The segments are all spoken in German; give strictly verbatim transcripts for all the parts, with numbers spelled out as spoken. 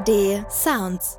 A R D Sounds.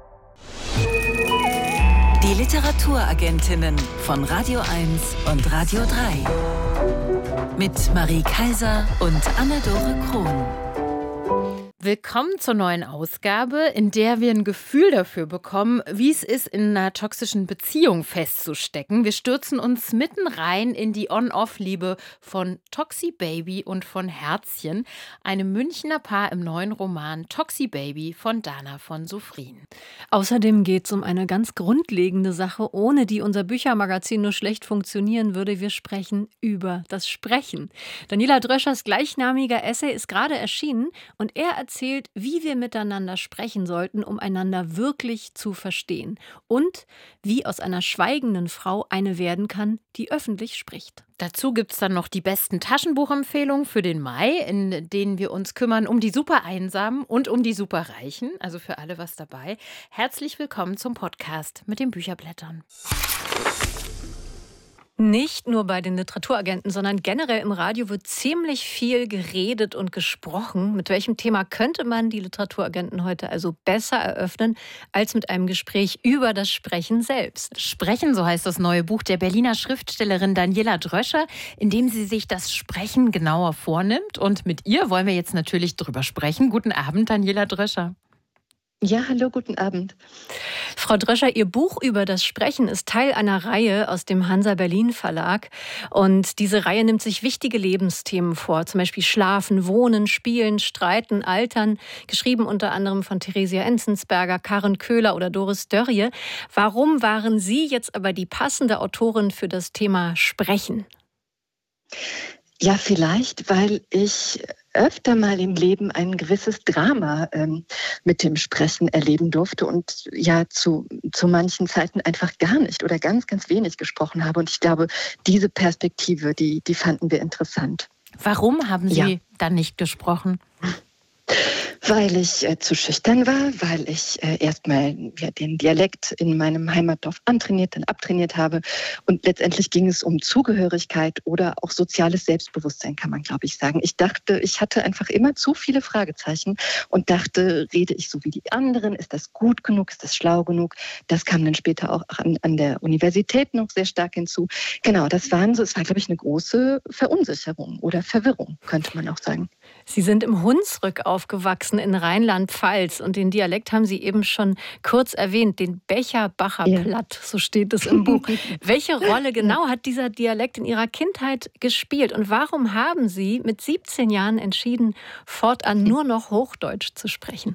Die Literaturagentinnen von Radio eins und Radio drei. Mit Marie Kaiser und Anne-Dore Krohn. Willkommen zur neuen Ausgabe, in der wir ein Gefühl dafür bekommen, wie es ist, in einer toxischen Beziehung festzustecken. Wir stürzen uns mitten rein in die On-Off-Liebe von Toxi Baby und von Herzchen, einem Münchner Paar im neuen Roman Toxi Baby von Dana von Sofrien. Außerdem geht es um eine ganz grundlegende Sache, ohne die unser Büchermagazin nur schlecht funktionieren würde. Wir sprechen über das Sprechen. Daniela Dröschers gleichnamiger Essay ist gerade erschienen und er erzählt, wie wir miteinander sprechen sollten, um einander wirklich zu verstehen. Und wie aus einer schweigenden Frau eine werden kann, die öffentlich spricht. Dazu gibt es dann noch die besten Taschenbuchempfehlungen für den Mai, in denen wir uns kümmern um die Supereinsamen und um die Superreichen. Also für alle was dabei. Herzlich willkommen zum Podcast mit den Bücherblättern. Nicht nur bei den Literaturagenten, sondern generell im Radio wird ziemlich viel geredet und gesprochen. Mit welchem Thema könnte man die Literaturagenten heute also besser eröffnen, als mit einem Gespräch über das Sprechen selbst? Sprechen, so heißt das neue Buch der Berliner Schriftstellerin Daniela Dröscher, in dem sie sich das Sprechen genauer vornimmt. Und mit ihr wollen wir jetzt natürlich drüber sprechen. Guten Abend, Daniela Dröscher. Ja, hallo, guten Abend. Frau Dröscher, Ihr Buch über das Sprechen ist Teil einer Reihe aus dem Hansa Berlin Verlag. Und diese Reihe nimmt sich wichtige Lebensthemen vor, zum Beispiel Schlafen, Wohnen, Spielen, Streiten, Altern, geschrieben unter anderem von Theresia Enzensberger, Karen Köhler oder Doris Dörrie. Warum waren Sie jetzt aber die passende Autorin für das Thema Sprechen? Ja, vielleicht, weil ich öfter mal im Leben ein gewisses Drama ähm, mit dem Sprechen erleben durfte und ja zu, zu manchen Zeiten einfach gar nicht oder ganz, ganz wenig gesprochen habe. Und ich glaube, diese Perspektive, die, die fanden wir interessant. Warum haben Sie ja. dann nicht gesprochen? Weil ich äh, zu schüchtern war, weil ich äh, erstmal ja, den Dialekt in meinem Heimatdorf antrainiert, dann abtrainiert habe. Und letztendlich ging es um Zugehörigkeit oder auch soziales Selbstbewusstsein, kann man, glaube ich, sagen. Ich dachte, ich hatte einfach immer zu viele Fragezeichen und dachte, rede ich so wie die anderen? Ist das gut genug? Ist das schlau genug? Das kam dann später auch an, an der Universität noch sehr stark hinzu. Genau, das waren so, es war, glaube ich, eine große Verunsicherung oder Verwirrung, könnte man auch sagen. Sie sind im Hunsrück aufgewachsen in Rheinland-Pfalz und den Dialekt haben Sie eben schon kurz erwähnt, den Becherbacher ja. Platt, so steht es im Buch. Welche Rolle genau hat dieser Dialekt in Ihrer Kindheit gespielt und warum haben Sie mit siebzehn Jahren entschieden, fortan nur noch Hochdeutsch zu sprechen?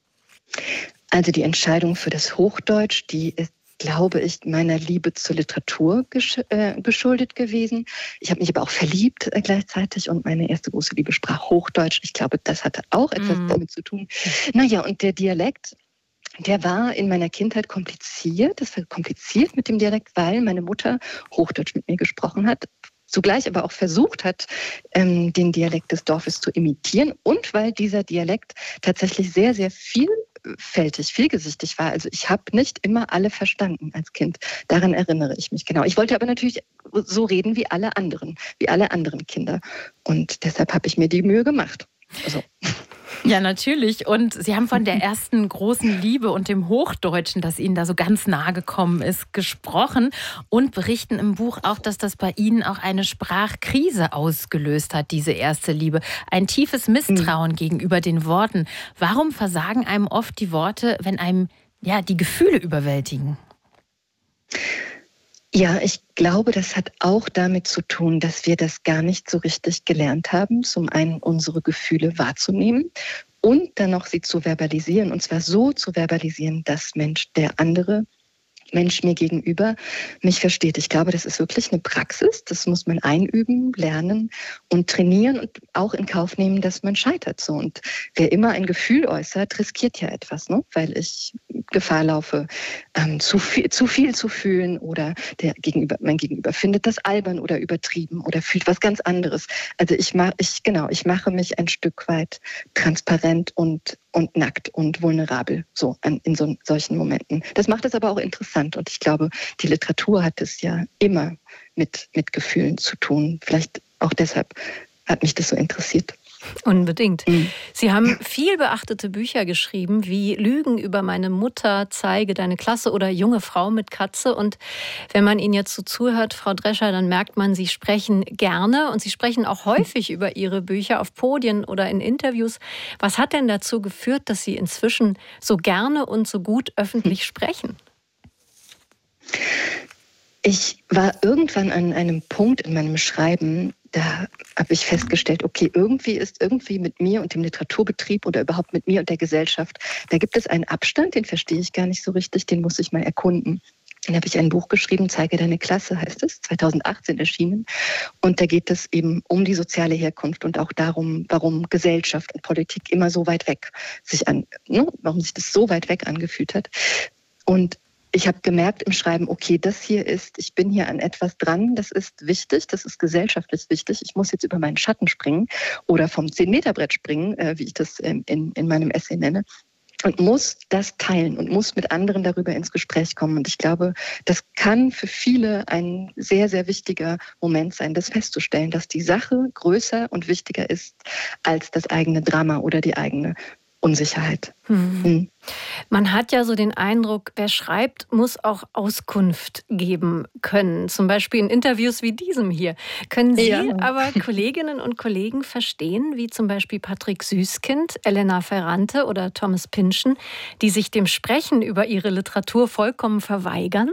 Also die Entscheidung für das Hochdeutsch, die ist, glaube ich, meiner Liebe zur Literatur gesch- äh, geschuldet gewesen. Ich habe mich aber auch verliebt äh, gleichzeitig und meine erste große Liebe sprach Hochdeutsch. Ich glaube, das hatte auch etwas mm. damit zu tun. Naja, und der Dialekt, der war in meiner Kindheit kompliziert. Das war kompliziert mit dem Dialekt, weil meine Mutter Hochdeutsch mit mir gesprochen hat. Zugleich aber auch versucht hat, ähm, den Dialekt des Dorfes zu imitieren und weil dieser Dialekt tatsächlich sehr, sehr vielfältig, vielgesichtig war. Also ich habe nicht immer alle verstanden als Kind. Daran erinnere ich mich genau. Ich wollte aber natürlich so reden wie alle anderen, wie alle anderen Kinder. Und deshalb habe ich mir die Mühe gemacht. Also. Ja, natürlich. Und Sie haben von der ersten großen Liebe und dem Hochdeutschen, das Ihnen da so ganz nahe gekommen ist, gesprochen und berichten im Buch auch, dass das bei Ihnen auch eine Sprachkrise ausgelöst hat, diese erste Liebe. Ein tiefes Misstrauen mhm. gegenüber den Worten. Warum versagen einem oft die Worte, wenn einem ja die Gefühle überwältigen? Ja, ich glaube, das hat auch damit zu tun, dass wir das gar nicht so richtig gelernt haben, zum einen unsere Gefühle wahrzunehmen und dann noch sie zu verbalisieren, und zwar so zu verbalisieren, dass Mensch, der andere Mensch mir gegenüber mich versteht. Ich glaube, das ist wirklich eine Praxis. Das muss man einüben, lernen und trainieren und auch in Kauf nehmen, dass man scheitert. So. Und wer immer ein Gefühl äußert, riskiert ja etwas, ne? Weil ich Gefahr laufe, ähm, zu viel, zu viel zu fühlen oder der Gegenüber, mein Gegenüber findet das albern oder übertrieben oder fühlt was ganz anderes. Also ich mache, ich genau, ich mache mich ein Stück weit transparent und und nackt und vulnerabel so an, in so solchen Momenten. Das macht es aber auch interessant und ich glaube, die Literatur hat es ja immer mit mit Gefühlen zu tun. Vielleicht auch deshalb hat mich das so interessiert. Unbedingt. Mhm. Sie haben viel beachtete Bücher geschrieben, wie Lügen über meine Mutter, Zeige deine Klasse oder Junge Frau mit Katze. Und wenn man Ihnen jetzt so zuhört, Frau Drescher, dann merkt man, Sie sprechen gerne und Sie sprechen auch häufig über Ihre Bücher auf Podien oder in Interviews. Was hat denn dazu geführt, dass Sie inzwischen so gerne und so gut öffentlich sprechen? Ich war irgendwann an einem Punkt in meinem Schreiben, da habe ich festgestellt, okay, irgendwie ist irgendwie mit mir und dem Literaturbetrieb oder überhaupt mit mir und der Gesellschaft, da gibt es einen Abstand, den verstehe ich gar nicht so richtig, den muss ich mal erkunden. Dann habe ich ein Buch geschrieben, Zeige deine Klasse, heißt es, zweitausendachtzehn erschienen. Und da geht es eben um die soziale Herkunft und auch darum, warum Gesellschaft und Politik immer so weit weg sich an, ne, warum sich das so weit weg angefühlt hat. Und ich habe gemerkt im Schreiben, okay, das hier ist, ich bin hier an etwas dran, das ist wichtig, das ist gesellschaftlich wichtig. Ich muss jetzt über meinen Schatten springen oder vom zehn-Meter-Brett springen, äh, wie ich das in, in, in meinem Essay nenne. Und muss das teilen und muss mit anderen darüber ins Gespräch kommen. Und ich glaube, das kann für viele ein sehr, sehr wichtiger Moment sein, das festzustellen, dass die Sache größer und wichtiger ist als das eigene Drama oder die eigene Unsicherheit. Hm. Hm. Man hat ja so den Eindruck, wer schreibt, muss auch Auskunft geben können. Zum Beispiel in Interviews wie diesem hier. Können Sie Ja. aber Kolleginnen und Kollegen verstehen, wie zum Beispiel Patrick Süßkind, Elena Ferrante oder Thomas Pynchon, die sich dem Sprechen über ihre Literatur vollkommen verweigern?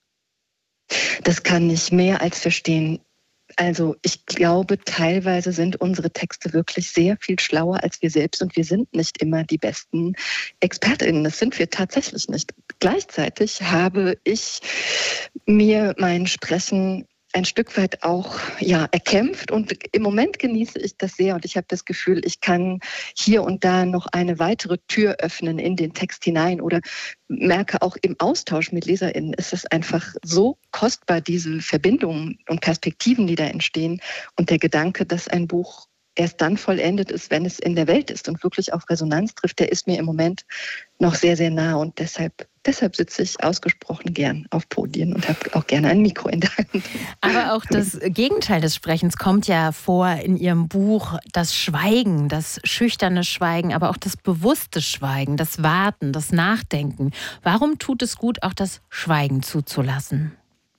Das kann ich mehr als verstehen. Also ich glaube, teilweise sind unsere Texte wirklich sehr viel schlauer als wir selbst und wir sind nicht immer die besten ExpertInnen. Das sind wir tatsächlich nicht. Gleichzeitig habe ich mir mein Sprechen ein Stück weit auch ja, erkämpft und im Moment genieße ich das sehr und ich habe das Gefühl, ich kann hier und da noch eine weitere Tür öffnen in den Text hinein oder merke auch im Austausch mit LeserInnen ist es einfach so kostbar, diese Verbindungen und Perspektiven, die da entstehen und der Gedanke, dass ein Buch erst dann vollendet ist, wenn es in der Welt ist und wirklich auf Resonanz trifft, der ist mir im Moment noch sehr, sehr nah und deshalb, deshalb sitze ich ausgesprochen gern auf Podien und habe auch gerne ein Mikro in der Hand. Aber auch das Gegenteil des Sprechens kommt ja vor in Ihrem Buch, das Schweigen, das schüchterne Schweigen, aber auch das bewusste Schweigen, das Warten, das Nachdenken. Warum tut es gut, auch das Schweigen zuzulassen?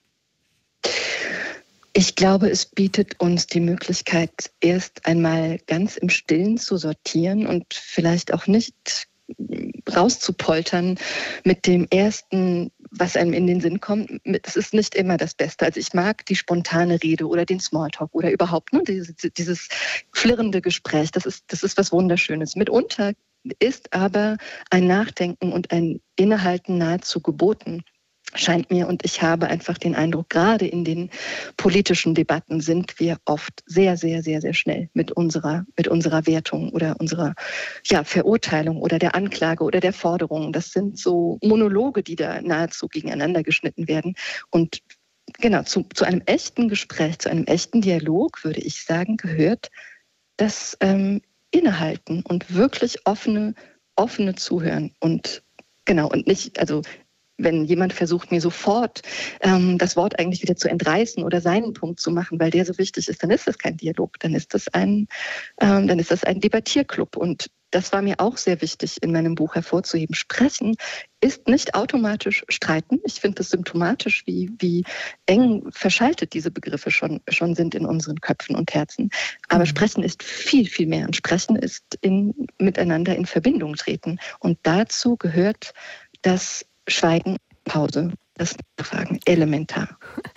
Ich glaube, es bietet uns die Möglichkeit, erst einmal ganz im Stillen zu sortieren und vielleicht auch nicht rauszupoltern mit dem ersten, was einem in den Sinn kommt. Es ist nicht immer das Beste. Also ich mag die spontane Rede oder den Smalltalk oder überhaupt ne, dieses, dieses flirrende Gespräch. Das ist, das ist was Wunderschönes. Mitunter ist aber ein Nachdenken und ein Innehalten nahezu geboten. Scheint mir, und ich habe einfach den Eindruck, gerade in den politischen Debatten sind wir oft sehr, sehr, sehr, sehr schnell mit unserer, mit unserer Wertung oder unserer ja, Verurteilung oder der Anklage oder der Forderung. Das sind so Monologe, die da nahezu gegeneinander geschnitten werden. Und genau, zu, zu einem echten Gespräch, zu einem echten Dialog, würde ich sagen, gehört das ähm, Innehalten und wirklich offene, offene Zuhören. Und genau, und nicht, also wenn jemand versucht, mir sofort ähm, das Wort eigentlich wieder zu entreißen oder seinen Punkt zu machen, weil der so wichtig ist, dann ist das kein Dialog, dann ist das ein, ähm, dann ist das ein Debattierclub. Und das war mir auch sehr wichtig, in meinem Buch hervorzuheben. Sprechen ist nicht automatisch Streiten. Ich finde es symptomatisch, wie, wie eng verschaltet diese Begriffe schon, schon sind in unseren Köpfen und Herzen. Aber mhm. Sprechen ist viel, viel mehr. Und Sprechen ist in, miteinander in Verbindung treten. Und dazu gehört das Schweigen, Pause, das Nachfragen, elementar.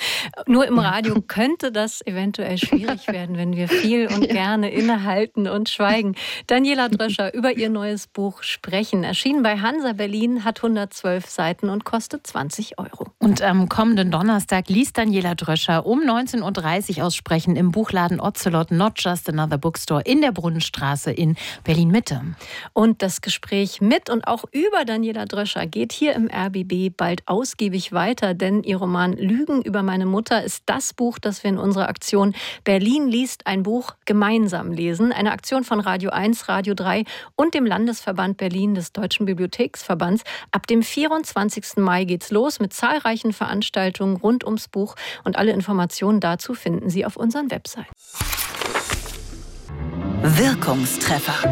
Nur im Radio könnte das eventuell schwierig werden, wenn wir viel und ja. gerne innehalten und schweigen. Daniela Dröscher über ihr neues Buch Sprechen. Erschienen bei Hansa Berlin, hat hundertzwölf Seiten und kostet zwanzig Euro. Und am kommenden Donnerstag liest Daniela Dröscher um neunzehn Uhr dreißig aus Sprechen im Buchladen Ocelot, Not Just Another Bookstore in der Brunnenstraße in Berlin-Mitte. Und das Gespräch mit und auch über Daniela Dröscher geht hier im R B B bald ausgiebig weiter, denn ihr Roman Lügen über meine Mutter ist das Buch, das wir in unserer Aktion Berlin liest ein Buch gemeinsam lesen. Eine Aktion von Radio eins, Radio drei und dem Landesverband Berlin des Deutschen Bibliotheksverbands. Ab dem vierundzwanzigsten Mai geht's los mit zahlreichen Veranstaltungen rund ums Buch und alle Informationen dazu finden Sie auf unseren Webseiten. Wirkungstreffer.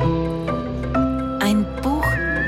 Ein Buch,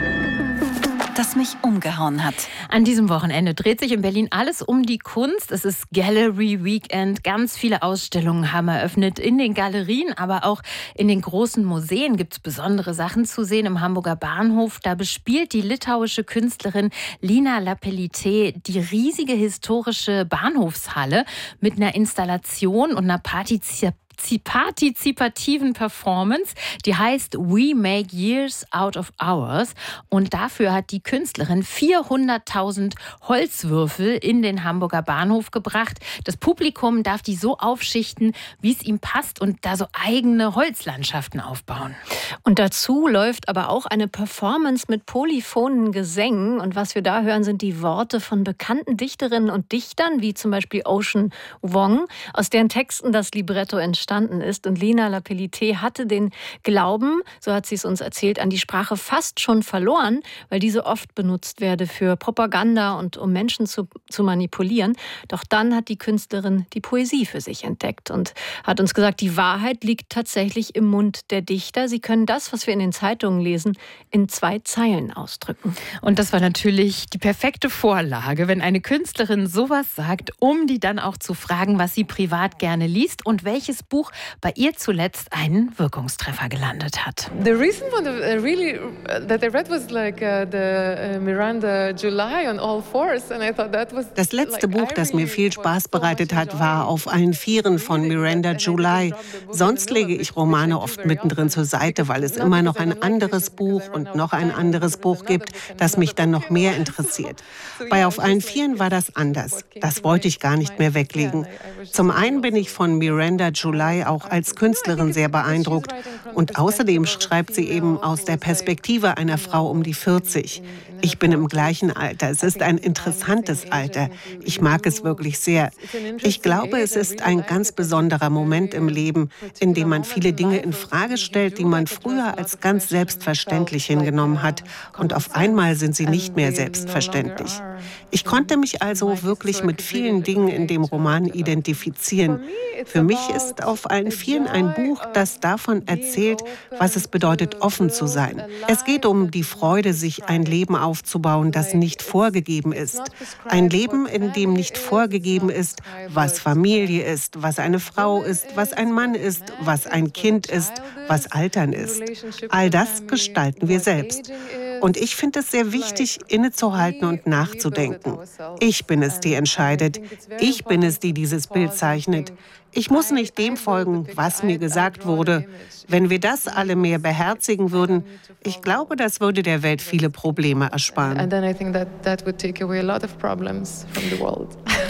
das mich umgehauen hat. An diesem Wochenende dreht sich in Berlin alles um die Kunst. Es ist Gallery Weekend. Ganz viele Ausstellungen haben eröffnet. In den Galerien, aber auch in den großen Museen gibt es besondere Sachen zu sehen. Im Hamburger Bahnhof, da bespielt die litauische Künstlerin Lina Lapelytė die riesige historische Bahnhofshalle mit einer Installation und einer Partizipation. partizipativen Performance, die heißt We Make Years Out of Hours. Und dafür hat die Künstlerin vierhunderttausend Holzwürfel in den Hamburger Bahnhof gebracht. Das Publikum darf die so aufschichten, wie es ihm passt und da so eigene Holzlandschaften aufbauen. Und dazu läuft aber auch eine Performance mit polyphonen Gesängen. Und was wir da hören, sind die Worte von bekannten Dichterinnen und Dichtern, wie zum Beispiel Ocean Vuong, aus deren Texten das Libretto entstand. ist. Und Lina Lapelytė hatte den Glauben, so hat sie es uns erzählt, an die Sprache fast schon verloren, weil diese oft benutzt werde für Propaganda und um Menschen zu, zu manipulieren. Doch dann hat die Künstlerin die Poesie für sich entdeckt und hat uns gesagt, die Wahrheit liegt tatsächlich im Mund der Dichter. Sie können das, was wir in den Zeitungen lesen, in zwei Zeilen ausdrücken. Und das war natürlich die perfekte Vorlage, wenn eine Künstlerin sowas sagt, um die dann auch zu fragen, was sie privat gerne liest und welches Buch bei ihr zuletzt einen Wirkungstreffer gelandet hat. The recent one uh, really uh, that I read was like uh, the uh, Miranda July on All Fours and I thought that was Das letzte like, Buch, das mir viel Spaß bereitet hat, war Auf allen Vieren von Miranda July. Sonst lege ich Romane oft mittendrin zur Seite, weil es immer noch ein anderes Buch und noch ein anderes Buch gibt, das mich dann noch mehr interessiert. Bei Auf allen Vieren war das anders. Das wollte ich gar nicht mehr weglegen. Zum einen bin ich von Miranda July auch als Künstlerin sehr beeindruckt. Und außerdem schreibt sie eben aus der Perspektive einer Frau um die vierzig. Ich bin im gleichen Alter. Es ist ein interessantes Alter. Ich mag es wirklich sehr. Ich glaube, es ist ein ganz besonderer Moment im Leben, in dem man viele Dinge in Frage stellt, die man früher als ganz selbstverständlich hingenommen hat. Und auf einmal sind sie nicht mehr selbstverständlich. Ich konnte mich also wirklich mit vielen Dingen in dem Roman identifizieren. Für mich ist Auf allen Vieren ein Buch, das davon erzählt, was es bedeutet, offen zu sein. Es geht um die Freude, sich ein Leben aufzubauen, das nicht vorgegeben ist. Ein Leben, in dem nicht vorgegeben ist, was Familie ist, was eine Frau ist, was ein Mann ist, was ein Kind ist, was Altern ist. All das gestalten wir selbst. Und ich finde es sehr wichtig, innezuhalten und nachzudenken. Ich bin es, die entscheidet. Ich bin es, die dieses Bild zeichnet. Ich muss nicht dem folgen, was mir gesagt wurde. Wenn wir das alle mehr beherzigen würden, ich glaube, das würde der Welt viele Probleme ersparen. And then I think that that would take away a lot of problems from the world.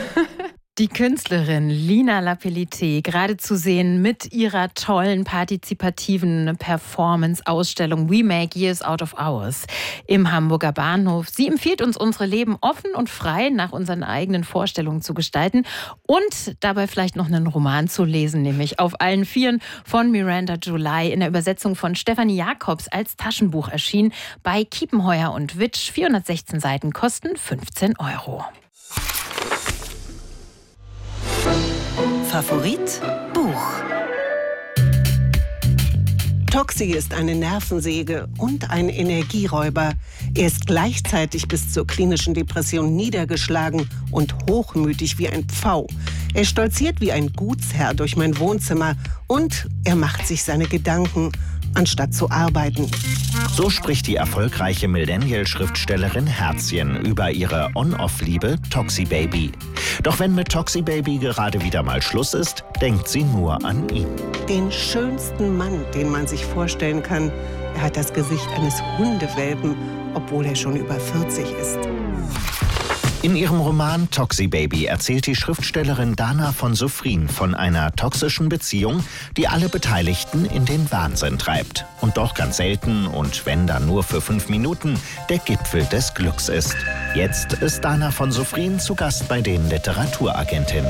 Die Künstlerin Lina Lapelytė, gerade zu sehen mit ihrer tollen partizipativen Performance-Ausstellung We Make Years Out of Hours im Hamburger Bahnhof. Sie empfiehlt uns, unsere Leben offen und frei nach unseren eigenen Vorstellungen zu gestalten und dabei vielleicht noch einen Roman zu lesen, nämlich Auf allen Vieren von Miranda July in der Übersetzung von Stefanie Jacobs als Taschenbuch erschienen bei Kiepenheuer und Witsch. vierhundertsechzehn Seiten kosten fünfzehn Euro. Favorit Buch. Toxi ist eine Nervensäge und ein Energieräuber. Er ist gleichzeitig bis zur klinischen Depression niedergeschlagen und hochmütig wie ein Pfau. Er stolziert wie ein Gutsherr durch mein Wohnzimmer und er macht sich seine Gedanken, anstatt zu arbeiten. So spricht die erfolgreiche Millennial-Schriftstellerin Herzchen über ihre On-Off-Liebe Toxi Baby. Doch wenn mit Toxi Baby gerade wieder mal Schluss ist, denkt sie nur an ihn. Den schönsten Mann, den man sich vorstellen kann. Er hat das Gesicht eines Hundewelpen, obwohl er schon über vierzig ist. In ihrem Roman Toxi Baby erzählt die Schriftstellerin Dana von Sofrin von einer toxischen Beziehung, die alle Beteiligten in den Wahnsinn treibt. Und doch ganz selten, und wenn dann nur für fünf Minuten, der Gipfel des Glücks ist. Jetzt ist Dana von Sofrin zu Gast bei den Literaturagentinnen.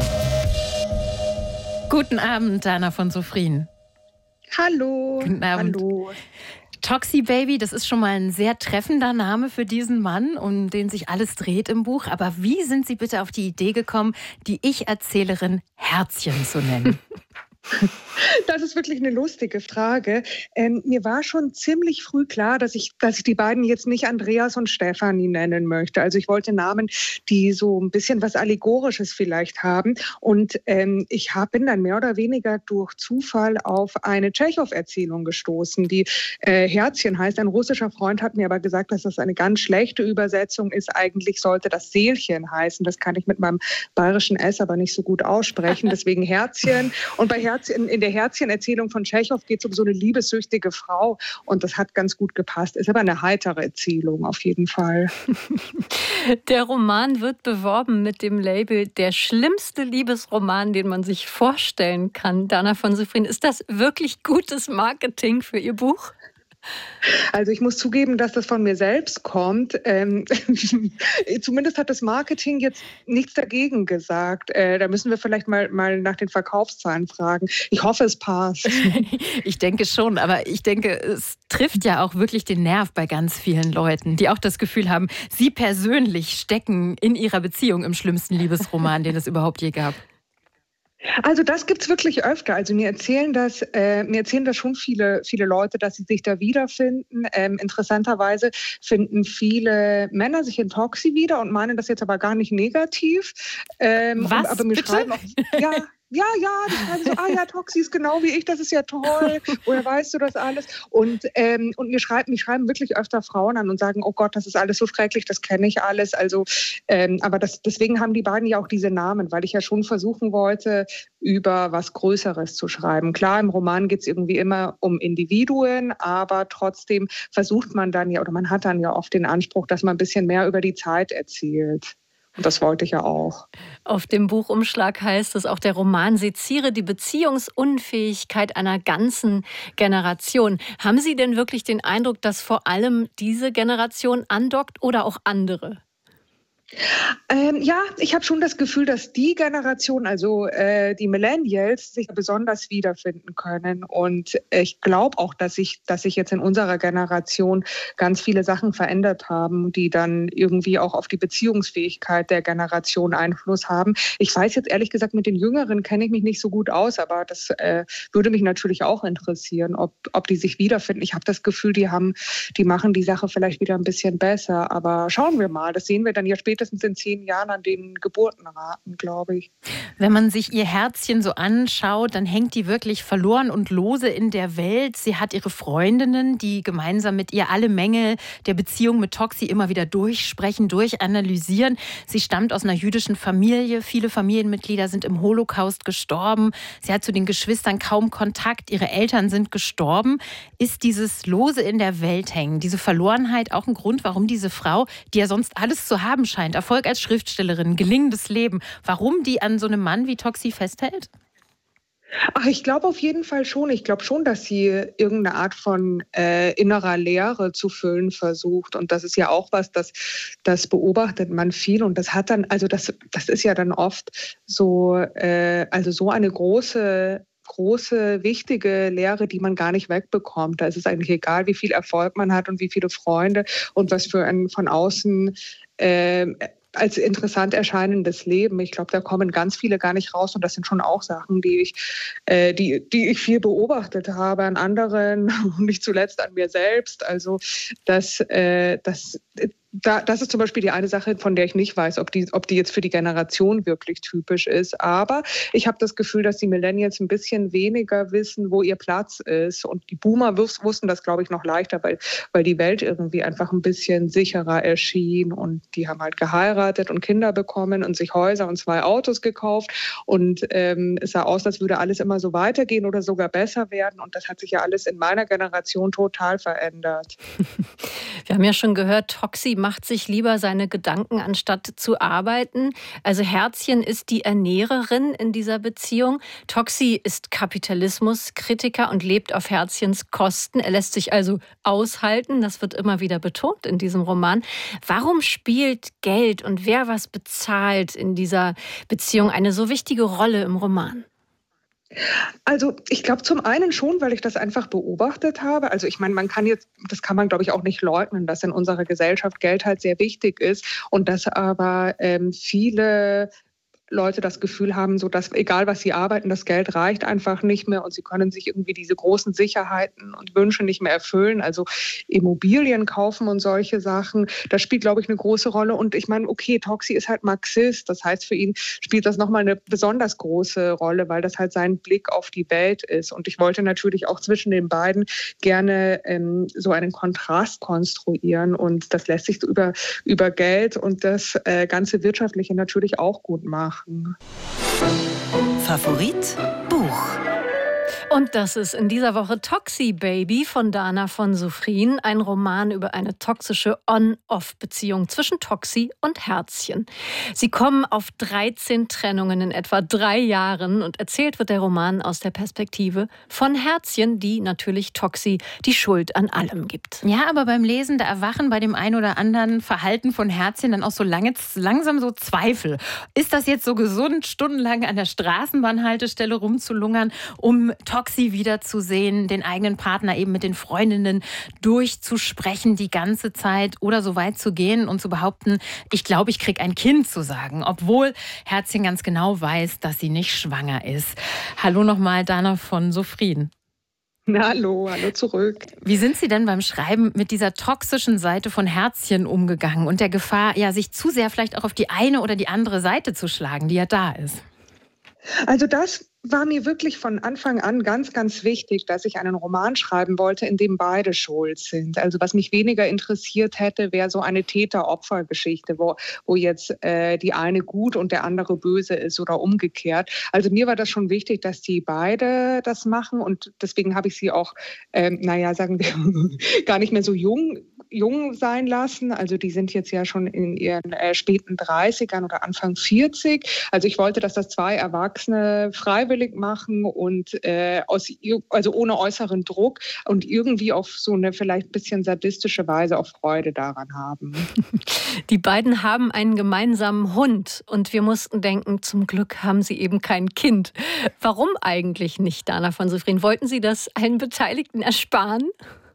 Guten Abend, Dana von Sofrin. Hallo. Guten Abend. Hallo. Toxi Baby, das ist schon mal ein sehr treffender Name für diesen Mann, um den sich alles dreht im Buch. Aber wie sind Sie bitte auf die Idee gekommen, die Ich-Erzählerin Herzchen zu nennen? Das ist wirklich eine lustige Frage. Ähm, mir war schon ziemlich früh klar, dass ich, dass ich die beiden jetzt nicht Andreas und Stefanie nennen möchte. Also ich wollte Namen, die so ein bisschen was Allegorisches vielleicht haben. Und ähm, ich hab, bin dann mehr oder weniger durch Zufall auf eine Tschechow-Erzählung gestoßen, die äh, Herzchen heißt. Ein russischer Freund hat mir aber gesagt, dass das eine ganz schlechte Übersetzung ist. Eigentlich sollte das Seelchen heißen. Das kann ich mit meinem bayerischen S aber nicht so gut aussprechen. Deswegen Herzchen. Und bei Herzchen In, in der Herzchen-Erzählung von Tschechow geht es um so eine liebessüchtige Frau und das hat ganz gut gepasst. Ist aber eine heitere Erzählung auf jeden Fall. Der Roman wird beworben mit dem Label der schlimmste Liebesroman, den man sich vorstellen kann. Dana von Sofrien, ist das wirklich gutes Marketing für Ihr Buch? Also ich muss zugeben, dass das von mir selbst kommt. Ähm, zumindest hat das Marketing jetzt nichts dagegen gesagt. Äh, da müssen wir vielleicht mal, mal nach den Verkaufszahlen fragen. Ich hoffe, es passt. Ich denke schon, aber ich denke, es trifft ja auch wirklich den Nerv bei ganz vielen Leuten, die auch das Gefühl haben, sie persönlich stecken in ihrer Beziehung im schlimmsten Liebesroman, den es überhaupt je gab. Also das gibt's wirklich öfter. Also mir erzählen das, äh, mir erzählen das schon viele, viele Leute, dass sie sich da wiederfinden. Ähm, interessanterweise finden viele Männer sich in Toxi wieder und meinen das jetzt aber gar nicht negativ. Ähm, Was? Und, aber mir Bitte? schreiben auch, ja. Ja, ja, die schreiben so, ah ja, Toxi ist genau wie ich, das ist ja toll, woher weißt du das alles? Und, ähm, und mir, schreiben, mir schreiben wirklich öfter Frauen an und sagen, oh Gott, das ist alles so schrecklich, das kenne ich alles. Also, ähm, aber das, deswegen haben die beiden ja auch diese Namen, weil ich ja schon versuchen wollte, über was Größeres zu schreiben. Klar, im Roman geht es irgendwie immer um Individuen, aber trotzdem versucht man dann ja, oder man hat dann ja oft den Anspruch, dass man ein bisschen mehr über die Zeit erzählt. Und das wollte ich ja auch. Auf dem Buchumschlag heißt es auch, der Roman seziere die Beziehungsunfähigkeit einer ganzen Generation. Haben Sie denn wirklich den Eindruck, dass vor allem diese Generation andockt oder auch andere? Ähm, ja, ich habe schon das Gefühl, dass die Generation, also äh, die Millennials, sich besonders wiederfinden können. Und ich glaube auch, dass sich dass sich jetzt in unserer Generation ganz viele Sachen verändert haben, die dann irgendwie auch auf die Beziehungsfähigkeit der Generation Einfluss haben. Ich weiß jetzt ehrlich gesagt, mit den Jüngeren kenne ich mich nicht so gut aus, aber das äh, würde mich natürlich auch interessieren, ob, ob die sich wiederfinden. Ich habe das Gefühl, die haben, die machen die Sache vielleicht wieder ein bisschen besser. Aber schauen wir mal, das sehen wir dann ja später. Spätestens in zehn Jahren an den Geburtenraten, glaube ich. Wenn man sich ihr Herzchen so anschaut, dann hängt die wirklich verloren und lose in der Welt. Sie hat ihre Freundinnen, die gemeinsam mit ihr alle Mängel der Beziehung mit Toxi immer wieder durchsprechen, durchanalysieren. Sie stammt aus einer jüdischen Familie. Viele Familienmitglieder sind im Holocaust gestorben. Sie hat zu den Geschwistern kaum Kontakt. Ihre Eltern sind gestorben. Ist dieses Lose in der Welt hängen, diese Verlorenheit auch ein Grund, warum diese Frau, die ja sonst alles zu haben scheint, Erfolg als Schriftstellerin, gelingendes Leben, warum die an so einem Mann wie Toxi festhält? Ach, ich glaube auf jeden Fall schon. Ich glaube schon, dass sie irgendeine Art von äh, innerer Leere zu füllen versucht. Und das ist ja auch was, das, das beobachtet man viel. Und das hat dann, also das, das ist ja dann oft so, äh, also so eine große große, wichtige Lehre, die man gar nicht wegbekommt. Da ist es eigentlich egal, wie viel Erfolg man hat und wie viele Freunde und was für ein von außen äh, als interessant erscheinendes Leben. Ich glaube, da kommen ganz viele gar nicht raus und das sind schon auch Sachen, die ich, äh, die, die ich viel beobachtet habe an anderen und nicht zuletzt an mir selbst. Also das, äh, das Da, das ist zum Beispiel die eine Sache, von der ich nicht weiß, ob die, ob die jetzt für die Generation wirklich typisch ist. Aber ich habe das Gefühl, dass die Millennials ein bisschen weniger wissen, wo ihr Platz ist. Und die Boomer wussten das, glaube ich, noch leichter, weil, weil die Welt irgendwie einfach ein bisschen sicherer erschien. Und die haben halt geheiratet und Kinder bekommen und sich Häuser und zwei Autos gekauft. Und ähm, es sah aus, als würde alles immer so weitergehen oder sogar besser werden. Und das hat sich ja alles in meiner Generation total verändert. Wir haben ja schon gehört, Toxi macht sich lieber seine Gedanken, anstatt zu arbeiten. Also Herzchen ist die Ernährerin in dieser Beziehung. Toxi ist Kapitalismuskritiker und lebt auf Herzchens Kosten. Er lässt sich also aushalten. Das wird immer wieder betont in diesem Roman. Warum spielt Geld und wer was bezahlt in dieser Beziehung eine so wichtige Rolle im Roman? Also ich glaube zum einen schon, weil ich das einfach beobachtet habe. Also ich meine, man kann jetzt, das kann man glaube ich auch nicht leugnen, dass in unserer Gesellschaft Geld halt sehr wichtig ist und dass aber ähm, viele Leute das Gefühl haben, so dass egal was sie arbeiten, das Geld reicht einfach nicht mehr und sie können sich irgendwie diese großen Sicherheiten und Wünsche nicht mehr erfüllen. Also Immobilien kaufen und solche Sachen, das spielt, glaube ich, eine große Rolle. Und ich meine, okay, Toxi ist halt Marxist, das heißt, für ihn spielt das nochmal eine besonders große Rolle, weil das halt sein Blick auf die Welt ist. Und ich wollte natürlich auch zwischen den beiden gerne ähm, so einen Kontrast konstruieren und das lässt sich so über, über Geld und das äh, ganze Wirtschaftliche natürlich auch gut machen. Favorit Buch. Und das ist in dieser Woche Toxi Baby von Dana von Sofrin, ein Roman über eine toxische On-Off-Beziehung zwischen Toxi und Herzchen. Sie kommen auf dreizehn Trennungen in etwa drei Jahren und erzählt wird der Roman aus der Perspektive von Herzchen, die natürlich Toxi die Schuld an allem gibt. Ja, aber beim Lesen, da erwachen bei dem einen oder anderen Verhalten von Herzchen dann auch so lange, langsam so Zweifel. Ist das jetzt so gesund, stundenlang an der Straßenbahnhaltestelle rumzulungern, um Toxi wiederzusehen, den eigenen Partner eben mit den Freundinnen durchzusprechen die ganze Zeit oder so weit zu gehen und zu behaupten, ich glaube, ich kriege ein Kind zu sagen, obwohl Herzchen ganz genau weiß, dass sie nicht schwanger ist. Hallo nochmal, Dana von Sofrin. Na, hallo, hallo zurück. Wie sind Sie denn beim Schreiben mit dieser toxischen Seite von Herzchen umgegangen und der Gefahr, ja, sich zu sehr vielleicht auch auf die eine oder die andere Seite zu schlagen, die ja da ist? Also das war mir wirklich von Anfang an ganz, ganz wichtig, dass ich einen Roman schreiben wollte, in dem beide schuld sind. Also was mich weniger interessiert hätte, wäre so eine Täter-Opfer-Geschichte, wo, wo jetzt äh, die eine gut und der andere böse ist oder umgekehrt. Also mir war das schon wichtig, dass die beide das machen und deswegen habe ich sie auch, ähm, naja, sagen wir, gar nicht mehr so jung jung sein lassen. Also die sind jetzt ja schon in ihren äh, späten dreißigern oder Anfang vierzig. Also ich wollte, dass das zwei Erwachsene freiwillig machen und äh, aus, also ohne äußeren Druck und irgendwie auf so eine vielleicht ein bisschen sadistische Weise auch Freude daran haben. Die beiden haben einen gemeinsamen Hund und wir mussten denken, zum Glück haben sie eben kein Kind. Warum eigentlich nicht, Dana von Sofrin? Wollten Sie das allen Beteiligten ersparen?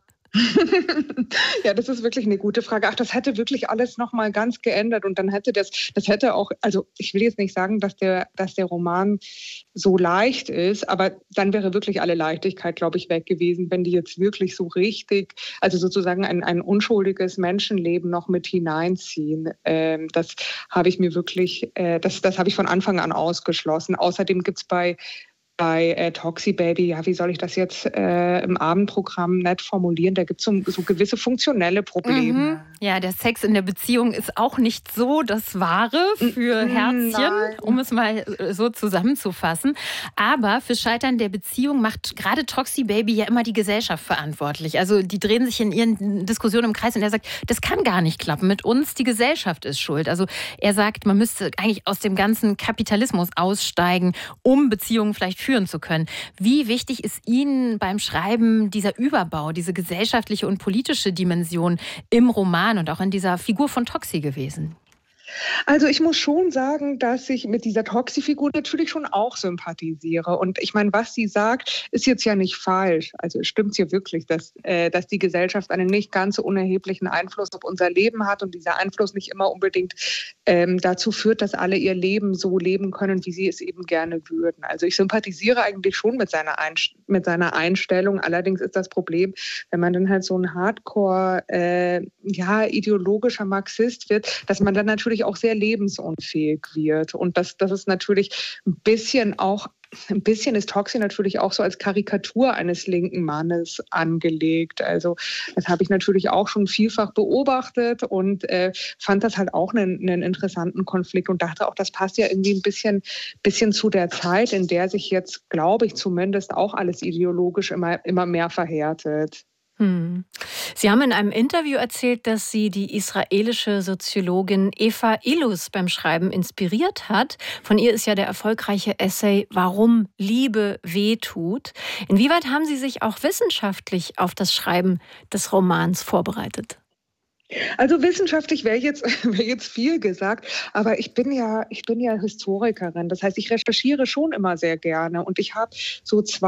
Ja, das ist wirklich eine gute Frage. Ach, das hätte wirklich alles nochmal ganz geändert und dann hätte das, das hätte auch, also ich will jetzt nicht sagen, dass der, dass der Roman so leicht ist, aber dann wäre wirklich alle Leichtigkeit, glaube ich, weg gewesen, wenn die jetzt wirklich so richtig, also sozusagen ein, ein unschuldiges Menschenleben noch mit hineinziehen. Ähm, das habe ich mir wirklich, äh, das, das habe ich von Anfang an ausgeschlossen. Außerdem gibt es bei Bei äh, Toxi Baby, ja, wie soll ich das jetzt äh, im Abendprogramm nett formulieren? Da gibt es so, so gewisse funktionelle Probleme. Mhm. Ja, der Sex in der Beziehung ist auch nicht so das Wahre für Mhm, Herzchen, nein. um es mal so zusammenzufassen. Aber für Scheitern der Beziehung macht gerade Toxi Baby ja immer die Gesellschaft verantwortlich. Also die drehen sich in ihren Diskussionen im Kreis und er sagt, das kann gar nicht klappen mit uns, die Gesellschaft ist schuld. Also er sagt, man müsste eigentlich aus dem ganzen Kapitalismus aussteigen, um Beziehungen vielleicht führen zu können. Wie wichtig ist Ihnen beim Schreiben dieser Überbau, diese gesellschaftliche und politische Dimension im Roman und auch in dieser Figur von Toxi gewesen? Also ich muss schon sagen, dass ich mit dieser Toxi-Figur natürlich schon auch sympathisiere. Und ich meine, was sie sagt, ist jetzt ja nicht falsch. Also es stimmt ja wirklich, dass, äh, dass die Gesellschaft einen nicht ganz so unerheblichen Einfluss auf unser Leben hat und dieser Einfluss nicht immer unbedingt ähm, dazu führt, dass alle ihr Leben so leben können, wie sie es eben gerne würden. Also ich sympathisiere eigentlich schon mit seiner, Einst- mit seiner Einstellung. Allerdings ist das Problem, wenn man dann halt so ein Hardcore, äh, ja, ideologischer Marxist wird, dass man dann natürlich auch sehr lebensunfähig wird. Und das, das ist natürlich ein bisschen auch, ein bisschen ist Toxi natürlich auch so als Karikatur eines linken Mannes angelegt. Also das habe ich natürlich auch schon vielfach beobachtet und äh, fand das halt auch einen, einen interessanten Konflikt und dachte auch, das passt ja irgendwie ein bisschen, bisschen zu der Zeit, in der sich jetzt, glaube ich zumindest, auch alles ideologisch immer, immer mehr verhärtet. Hm. Sie haben in einem Interview erzählt, dass Sie die israelische Soziologin Eva Ilus beim Schreiben inspiriert hat. Von ihr ist ja der erfolgreiche Essay »Warum Liebe wehtut«. Inwieweit haben Sie sich auch wissenschaftlich auf das Schreiben des Romans vorbereitet? Also wissenschaftlich wäre jetzt, wär jetzt viel gesagt, aber ich bin ja, ich bin ja Historikerin. Das heißt, ich recherchiere schon immer sehr gerne und ich habe so zwei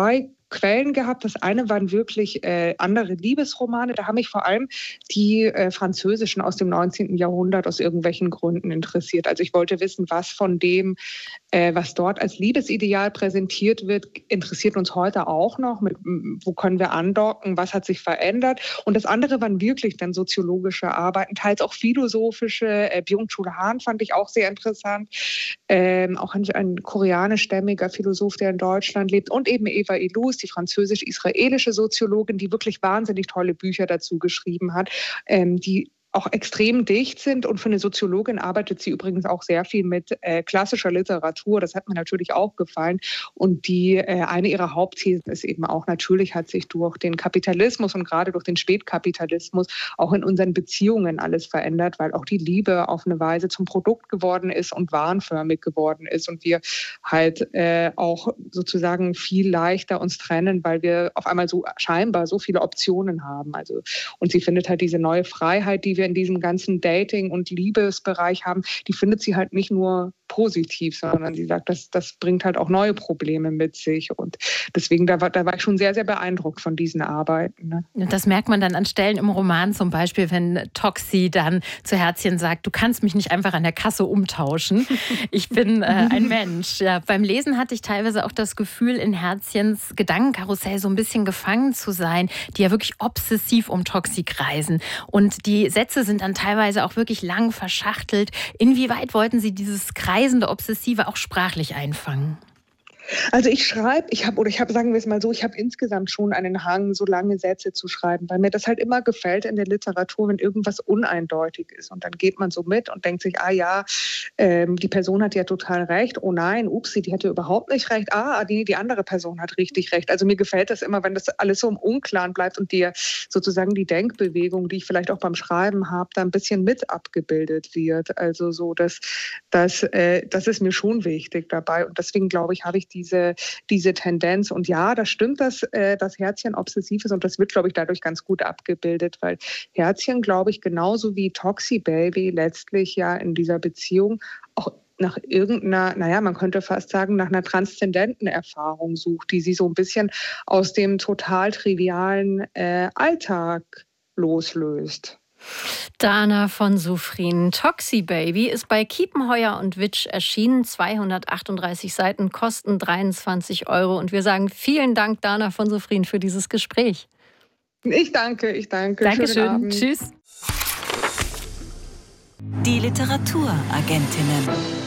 Quellen gehabt. Das eine waren wirklich äh, andere Liebesromane. Da haben mich vor allem die äh, französischen aus dem neunzehnten Jahrhundert aus irgendwelchen Gründen interessiert. Also ich wollte wissen, was von dem, äh, was dort als Liebesideal präsentiert wird, interessiert uns heute auch noch. Mit, wo können wir andocken? Was hat sich verändert? Und das andere waren wirklich dann soziologische Arbeiten, teils auch philosophische. Äh, Byung-Chul Han fand ich auch sehr interessant. Ähm, auch ein, ein koreanischstämmiger Philosoph, der in Deutschland lebt. Und eben Eva Illouz, die französisch-israelische Soziologin, die wirklich wahnsinnig tolle Bücher dazu geschrieben hat, ähm, die auch extrem dicht sind. Und für eine Soziologin arbeitet sie übrigens auch sehr viel mit äh, klassischer Literatur. Das hat mir natürlich auch gefallen. Und die äh, eine ihrer Hauptthesen ist eben auch, natürlich hat sich durch den Kapitalismus und gerade durch den Spätkapitalismus auch in unseren Beziehungen alles verändert, weil auch die Liebe auf eine Weise zum Produkt geworden ist und warenförmig geworden ist und wir halt äh, auch sozusagen viel leichter uns trennen, weil wir auf einmal so scheinbar so viele Optionen haben. Also, und sie findet halt diese neue Freiheit, die wir in diesem ganzen Dating- und Liebesbereich haben, die findet sie halt nicht nur positiv, sondern sie sagt, das, das bringt halt auch neue Probleme mit sich. Und deswegen, da war, da war ich schon sehr, sehr beeindruckt von diesen Arbeiten. Ne? Das merkt man dann an Stellen im Roman, zum Beispiel, wenn Toxi dann zu Herzchen sagt, du kannst mich nicht einfach an der Kasse umtauschen. Ich bin äh, ein Mensch. Ja, beim Lesen hatte ich teilweise auch das Gefühl, in Herzchens Gedankenkarussell so ein bisschen gefangen zu sein, die ja wirklich obsessiv um Toxi kreisen. Und die Sätze sind dann teilweise auch wirklich lang verschachtelt. Inwieweit wollten Sie dieses kreisende Obsessive auch sprachlich einfangen? Also ich schreibe, ich habe, oder ich habe, sagen wir es mal so, ich habe insgesamt schon einen Hang, so lange Sätze zu schreiben, weil mir das halt immer gefällt in der Literatur, wenn irgendwas uneindeutig ist. Und dann geht man so mit und denkt sich, ah ja, ähm, die Person hat ja total recht. Oh nein, upsi, die hat ja überhaupt nicht recht. Ah, die, die andere Person hat richtig recht. Also mir gefällt das immer, wenn das alles so im Unklaren bleibt und die sozusagen die Denkbewegung, die ich vielleicht auch beim Schreiben habe, da ein bisschen mit abgebildet wird. Also so, das, das, äh, das ist mir schon wichtig dabei. Und deswegen, glaube ich, habe ich diese, diese Tendenz. Und ja, das stimmt, dass äh, das Herzchen obsessiv ist und das wird, glaube ich, dadurch ganz gut abgebildet, weil Herzchen, glaube ich, genauso wie Toxi Baby letztlich ja in dieser Beziehung auch nach irgendeiner, naja, man könnte fast sagen, nach einer transzendenten Erfahrung sucht, die sie so ein bisschen aus dem total trivialen äh, Alltag loslöst. Dana von Sufrin. Toxi Baby ist bei Kiepenheuer und Witsch erschienen. zweihundertachtunddreißig Seiten, kosten dreiundzwanzig Euro. Und wir sagen vielen Dank, Dana von Sufrin, für dieses Gespräch. Ich danke, ich danke. Dankeschön. Tschüss. Die Literaturagentinnen.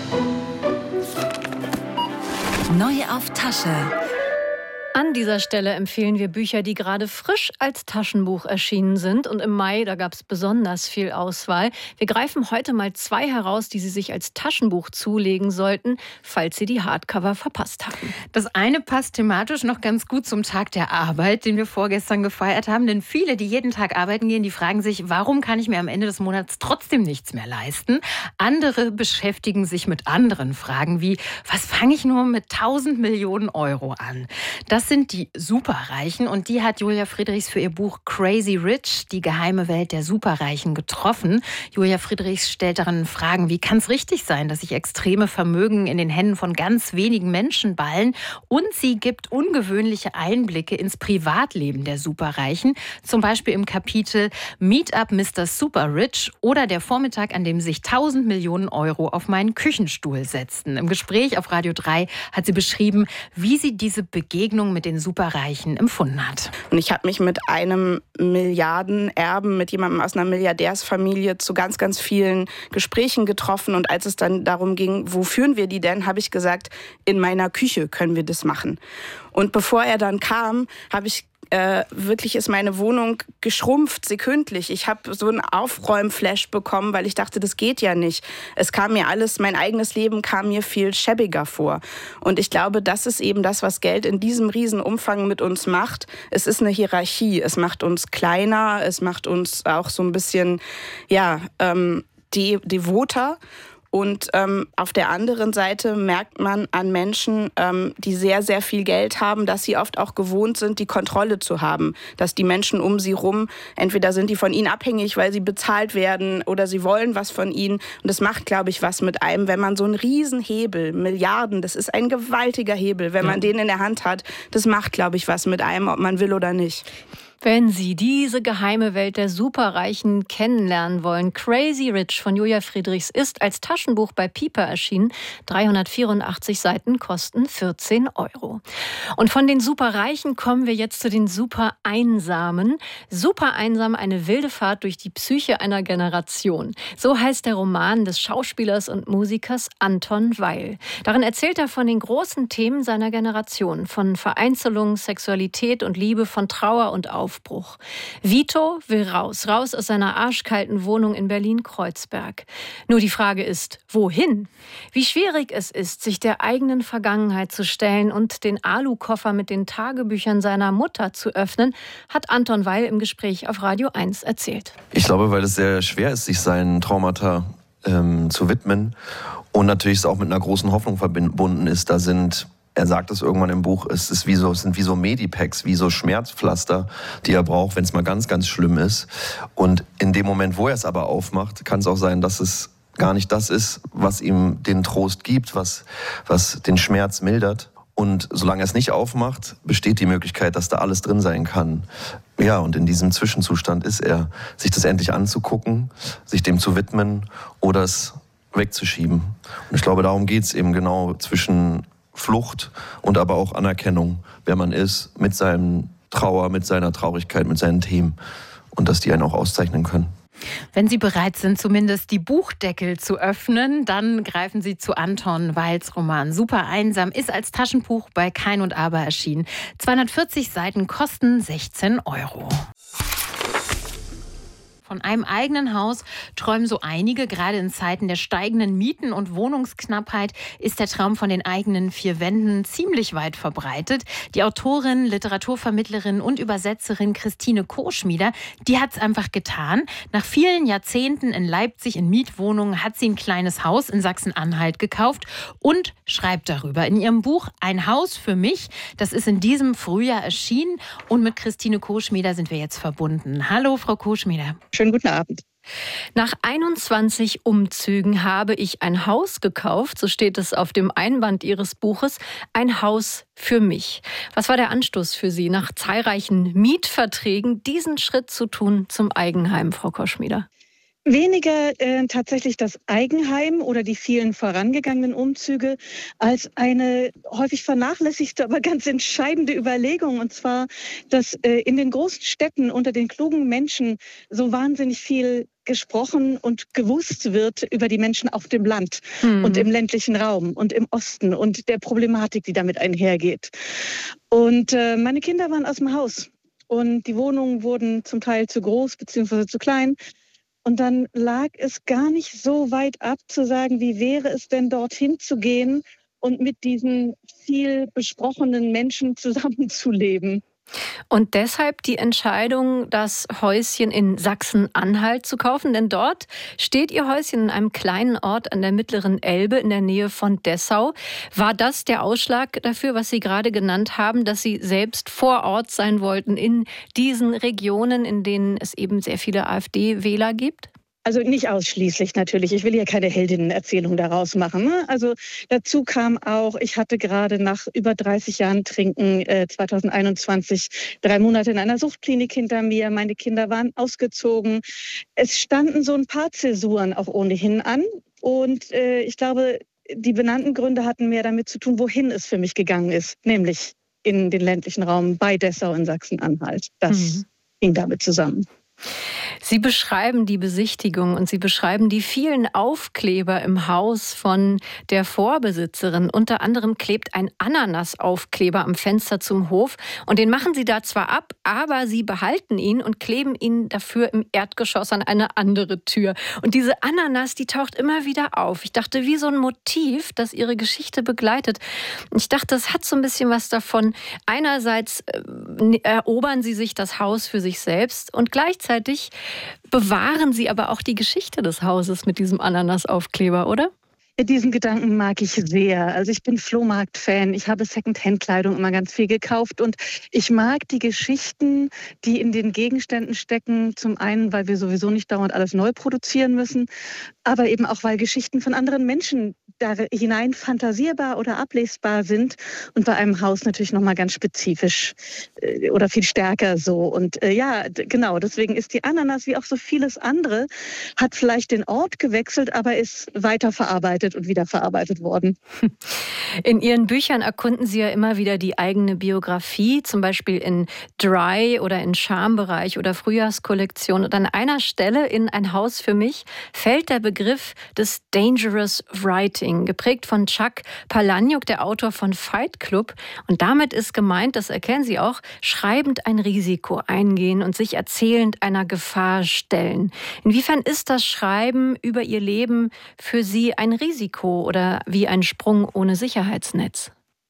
Neu auf Tasche. An dieser Stelle empfehlen wir Bücher, die gerade frisch als Taschenbuch erschienen sind. Und im Mai, da gab es besonders viel Auswahl. Wir greifen heute mal zwei heraus, die Sie sich als Taschenbuch zulegen sollten, falls Sie die Hardcover verpasst haben. Das eine passt thematisch noch ganz gut zum Tag der Arbeit, den wir vorgestern gefeiert haben. Denn viele, die jeden Tag arbeiten gehen, die fragen sich, warum kann ich mir am Ende des Monats trotzdem nichts mehr leisten? Andere beschäftigen sich mit anderen Fragen wie, was fange ich nur mit tausend Millionen Euro an? Das Das sind die Superreichen und die hat Julia Friedrichs für ihr Buch Crazy Rich, die geheime Welt der Superreichen, getroffen. Julia Friedrichs stellt darin Fragen, wie kann es richtig sein, dass sich extreme Vermögen in den Händen von ganz wenigen Menschen ballen? Und sie gibt ungewöhnliche Einblicke ins Privatleben der Superreichen, zum Beispiel im Kapitel Meet Up Mister Super Rich oder der Vormittag, an dem sich tausend Millionen Euro auf meinen Küchenstuhl setzten. Im Gespräch auf Radio drei hat sie beschrieben, wie sie diese Begegnung mit den Superreichen empfunden hat. Und ich habe mich mit einem Milliardenerben, mit jemandem aus einer Milliardärsfamilie zu ganz, ganz vielen Gesprächen getroffen. Und als es dann darum ging, wo führen wir die denn, habe ich gesagt, in meiner Küche können wir das machen. Und bevor er dann kam, habe ich Äh, wirklich ist meine Wohnung geschrumpft, sekündlich. Ich habe so einen Aufräumflash bekommen, weil ich dachte, das geht ja nicht. Es kam mir alles, mein eigenes Leben kam mir viel schäbiger vor. Und ich glaube, das ist eben das, was Geld in diesem Riesenumfang mit uns macht. Es ist eine Hierarchie. Es macht uns kleiner, es macht uns auch so ein bisschen, ja, ähm, de- devoter. Und ähm, auf der anderen Seite merkt man an Menschen, ähm, die sehr, sehr viel Geld haben, dass sie oft auch gewohnt sind, die Kontrolle zu haben. Dass die Menschen um sie rum, entweder sind die von ihnen abhängig, weil sie bezahlt werden oder sie wollen was von ihnen. Und das macht, glaube ich, was mit einem, wenn man so einen riesen Hebel, Milliarden, das ist ein gewaltiger Hebel, wenn man den in der Hand hat, das macht, glaube ich, was mit einem, ob man will oder nicht. Wenn Sie diese geheime Welt der Superreichen kennenlernen wollen, Crazy Rich von Julia Friedrichs ist als Taschenbuch bei Piper erschienen. dreihundertvierundachtzig Seiten kosten vierzehn Euro. Und von den Superreichen kommen wir jetzt zu den Supereinsamen. Supereinsam, eine wilde Fahrt durch die Psyche einer Generation. So heißt der Roman des Schauspielers und Musikers Anton Weil. Darin erzählt er von den großen Themen seiner Generation, von Vereinzelung, Sexualität und Liebe, von Trauer und Aufbruch. Aufbruch. Vito will raus, raus aus seiner arschkalten Wohnung in Berlin-Kreuzberg. Nur die Frage ist, wohin? Wie schwierig es ist, sich der eigenen Vergangenheit zu stellen und den Alukoffer mit den Tagebüchern seiner Mutter zu öffnen, hat Anton Weil im Gespräch auf Radio eins erzählt. Ich glaube, weil es sehr schwer ist, sich seinen Traumata ähm, zu widmen und natürlich es auch mit einer großen Hoffnung verbunden ist. Da sind Er sagt es irgendwann im Buch, es, ist wie so, es sind wie so Medipacks, wie so Schmerzpflaster, die er braucht, wenn es mal ganz, ganz schlimm ist. Und in dem Moment, wo er es aber aufmacht, kann es auch sein, dass es gar nicht das ist, was ihm den Trost gibt, was, was den Schmerz mildert. Und solange er es nicht aufmacht, besteht die Möglichkeit, dass da alles drin sein kann. Ja, und in diesem Zwischenzustand ist er, sich das endlich anzugucken, sich dem zu widmen oder es wegzuschieben. Und ich glaube, darum geht es eben genau zwischen Flucht und aber auch Anerkennung, wer man ist, mit seinem Trauer, mit seiner Traurigkeit, mit seinen Themen und dass die einen auch auszeichnen können. Wenn Sie bereit sind, zumindest die Buchdeckel zu öffnen, dann greifen Sie zu Anton Weils Roman Supereinsam, ist als Taschenbuch bei Kein und Aber erschienen. zweihundertvierzig Seiten kosten sechzehn Euro. Von einem eigenen Haus träumen so einige. Gerade in Zeiten der steigenden Mieten und Wohnungsknappheit ist der Traum von den eigenen vier Wänden ziemlich weit verbreitet. Die Autorin, Literaturvermittlerin und Übersetzerin Christine Koschmieder, die hat es einfach getan. Nach vielen Jahrzehnten in Leipzig in Mietwohnungen hat sie ein kleines Haus in Sachsen-Anhalt gekauft und schreibt darüber in ihrem Buch Ein Haus für mich. Das ist in diesem Frühjahr erschienen und mit Christine Koschmieder sind wir jetzt verbunden. Hallo, Frau Koschmieder. Schönen guten Abend. Nach einundzwanzig Umzügen habe ich ein Haus gekauft, so steht es auf dem Einband Ihres Buches, ein Haus für mich. Was war der Anstoß für Sie, nach zahlreichen Mietverträgen diesen Schritt zu tun zum Eigenheim, Frau Koschmieder? Weniger äh, tatsächlich das Eigenheim oder die vielen vorangegangenen Umzüge als eine häufig vernachlässigte, aber ganz entscheidende Überlegung. Und zwar, dass äh, in den großen Städten unter den klugen Menschen so wahnsinnig viel gesprochen und gewusst wird über die Menschen auf dem Land mhm. und im ländlichen Raum und im Osten und der Problematik, die damit einhergeht. Und äh, meine Kinder waren aus dem Haus und die Wohnungen wurden zum Teil zu groß bzw. zu klein. Und dann lag es gar nicht so weit ab zu sagen, wie wäre es denn dorthin zu gehen und mit diesen viel besprochenen Menschen zusammenzuleben. Und deshalb die Entscheidung, das Häuschen in Sachsen-Anhalt zu kaufen. Denn dort steht Ihr Häuschen in einem kleinen Ort an der mittleren Elbe in der Nähe von Dessau. War das der Ausschlag dafür, was Sie gerade genannt haben, dass Sie selbst vor Ort sein wollten in diesen Regionen, in denen es eben sehr viele AfD-Wähler gibt? Also nicht ausschließlich natürlich. Ich will ja keine Heldinnenerzählung daraus machen. Ne? Also dazu kam auch, ich hatte gerade nach über dreißig Jahren Trinken äh, zweitausendeinundzwanzig drei Monate in einer Suchtklinik hinter mir. Meine Kinder waren ausgezogen. Es standen so ein paar Zäsuren auch ohnehin an. Und äh, ich glaube, die benannten Gründe hatten mehr damit zu tun, wohin es für mich gegangen ist. Nämlich in den ländlichen Raum bei Dessau in Sachsen-Anhalt. Das mhm. ging damit zusammen. Sie beschreiben die Besichtigung und Sie beschreiben die vielen Aufkleber im Haus von der Vorbesitzerin. Unter anderem klebt ein Ananasaufkleber am Fenster zum Hof. Und den machen Sie da zwar ab, aber Sie behalten ihn und kleben ihn dafür im Erdgeschoss an eine andere Tür. Und diese Ananas, die taucht immer wieder auf. Ich dachte, wie so ein Motiv, das Ihre Geschichte begleitet. Ich dachte, das hat so ein bisschen was davon. Einerseits äh, erobern Sie sich das Haus für sich selbst und gleichzeitig bewahren Sie aber auch die Geschichte des Hauses mit diesem Ananasaufkleber, oder? Diesen Gedanken mag ich sehr. Also ich bin Flohmarkt-Fan. Ich habe Second-Hand-Kleidung immer ganz viel gekauft und ich mag die Geschichten, die in den Gegenständen stecken. Zum einen, weil wir sowieso nicht dauernd alles neu produzieren müssen, aber eben auch, weil Geschichten von anderen Menschen da hinein fantasierbar oder ablesbar sind und bei einem Haus natürlich nochmal ganz spezifisch äh, oder viel stärker so. Und äh, ja, d- genau, deswegen ist die Ananas wie auch so vieles andere, hat vielleicht den Ort gewechselt, aber ist weiterverarbeitet und wiederverarbeitet worden. In Ihren Büchern erkunden Sie ja immer wieder die eigene Biografie, zum Beispiel in Dry oder in Charmebereich oder Frühjahrskollektion. Und an einer Stelle in Ein Haus für mich fällt der Begriff des Dangerous Writing, geprägt von Chuck Palahniuk, der Autor von Fight Club. Und damit ist gemeint, das erkennen Sie auch, schreibend ein Risiko eingehen und sich erzählend einer Gefahr stellen. Inwiefern ist das Schreiben über Ihr Leben für Sie ein Risiko oder wie ein Sprung ohne Sicherheitsnetz?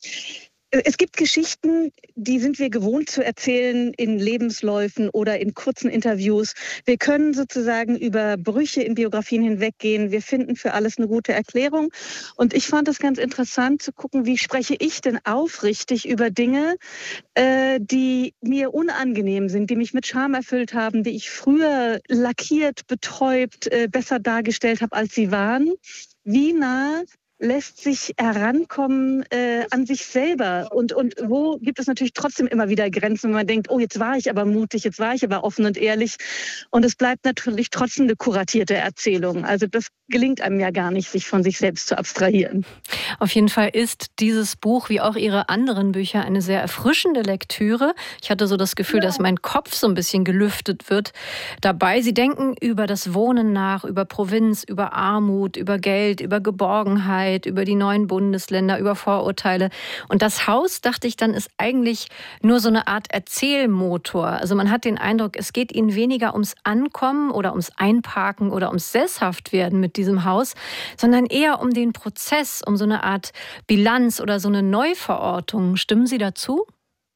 Es gibt Geschichten, die sind wir gewohnt zu erzählen in Lebensläufen oder in kurzen Interviews. Wir können sozusagen über Brüche in Biografien hinweggehen. Wir finden für alles eine gute Erklärung. Und ich fand es ganz interessant zu gucken, wie spreche ich denn aufrichtig über Dinge, äh, die mir unangenehm sind, die mich mit Scham erfüllt haben, die ich früher lackiert, betäubt, äh, besser dargestellt habe, als sie waren. Wie nah lässt sich herankommen äh, an sich selber? Und, und wo gibt es natürlich trotzdem immer wieder Grenzen, wenn man denkt, oh, jetzt war ich aber mutig, jetzt war ich aber offen und ehrlich. Und es bleibt natürlich trotzdem eine kuratierte Erzählung. Also das gelingt einem ja gar nicht, sich von sich selbst zu abstrahieren. Auf jeden Fall ist dieses Buch, wie auch Ihre anderen Bücher, eine sehr erfrischende Lektüre. Ich hatte so das Gefühl, ja. dass mein Kopf so ein bisschen gelüftet wird dabei. Sie denken über das Wohnen nach, über Provinz, über Armut, über Geld, über Geborgenheit, über die neuen Bundesländer, über Vorurteile. Und das Haus, dachte ich dann, ist eigentlich nur so eine Art Erzählmotor. Also man hat den Eindruck, es geht Ihnen weniger ums Ankommen oder ums Einparken oder ums Sesshaftwerden mit diesem Haus, sondern eher um den Prozess, um so eine Art Bilanz oder so eine Neuverortung. Stimmen Sie dazu?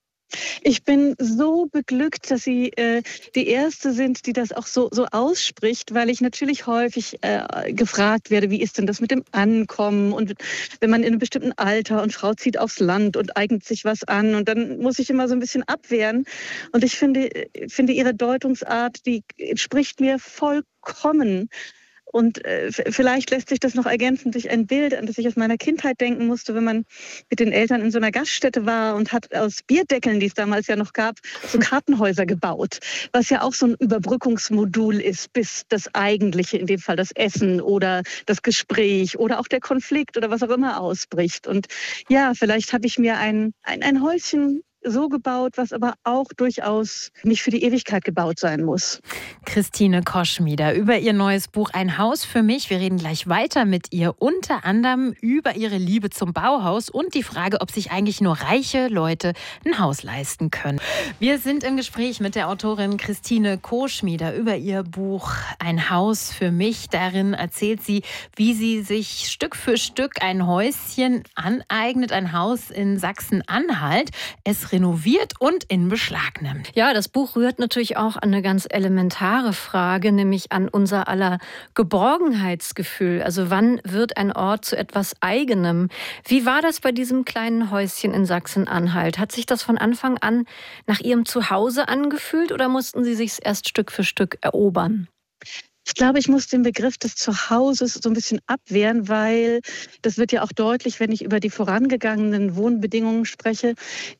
Ich bin so beglückt, dass Sie äh, die Erste sind, die das auch so, so ausspricht, weil ich natürlich häufig äh, gefragt werde, wie ist denn das mit dem Ankommen und wenn man in einem bestimmten Alter und Frau zieht aufs Land und eignet sich was an und dann muss ich immer so ein bisschen abwehren und ich finde, finde Ihre Deutungsart, die entspricht mir vollkommen. Und äh, vielleicht lässt sich das noch ergänzen durch ein Bild, an das ich aus meiner Kindheit denken musste, wenn man mit den Eltern in so einer Gaststätte war und hat aus Bierdeckeln, die es damals ja noch gab, so Kartenhäuser gebaut, was ja auch so ein Überbrückungsmodul ist, bis das Eigentliche, in dem Fall das Essen oder das Gespräch oder auch der Konflikt oder was auch immer ausbricht. Und ja, vielleicht habe ich mir ein, ein, ein Häuschen so gebaut, was aber auch durchaus nicht für die Ewigkeit gebaut sein muss. Christine Koschmieder über ihr neues Buch Ein Haus für mich. Wir reden gleich weiter mit ihr, unter anderem über ihre Liebe zum Bauhaus und die Frage, ob sich eigentlich nur reiche Leute ein Haus leisten können. Wir sind im Gespräch mit der Autorin Christine Koschmieder über ihr Buch Ein Haus für mich. Darin erzählt sie, wie sie sich Stück für Stück ein Häuschen aneignet, ein Haus in Sachsen-Anhalt. Es renoviert und in Beschlag nimmt. Ja, das Buch rührt natürlich auch an eine ganz elementare Frage, nämlich an unser aller Geborgenheitsgefühl. Also wann wird ein Ort zu etwas Eigenem? Wie war das bei diesem kleinen Häuschen in Sachsen-Anhalt? Hat sich das von Anfang an nach Ihrem Zuhause angefühlt oder mussten Sie sich erst Stück für Stück erobern? Ich glaube, ich muss den Begriff des Zuhauses so ein bisschen abwehren, weil das wird ja auch deutlich, wenn ich über die vorangegangenen Wohnbedingungen spreche,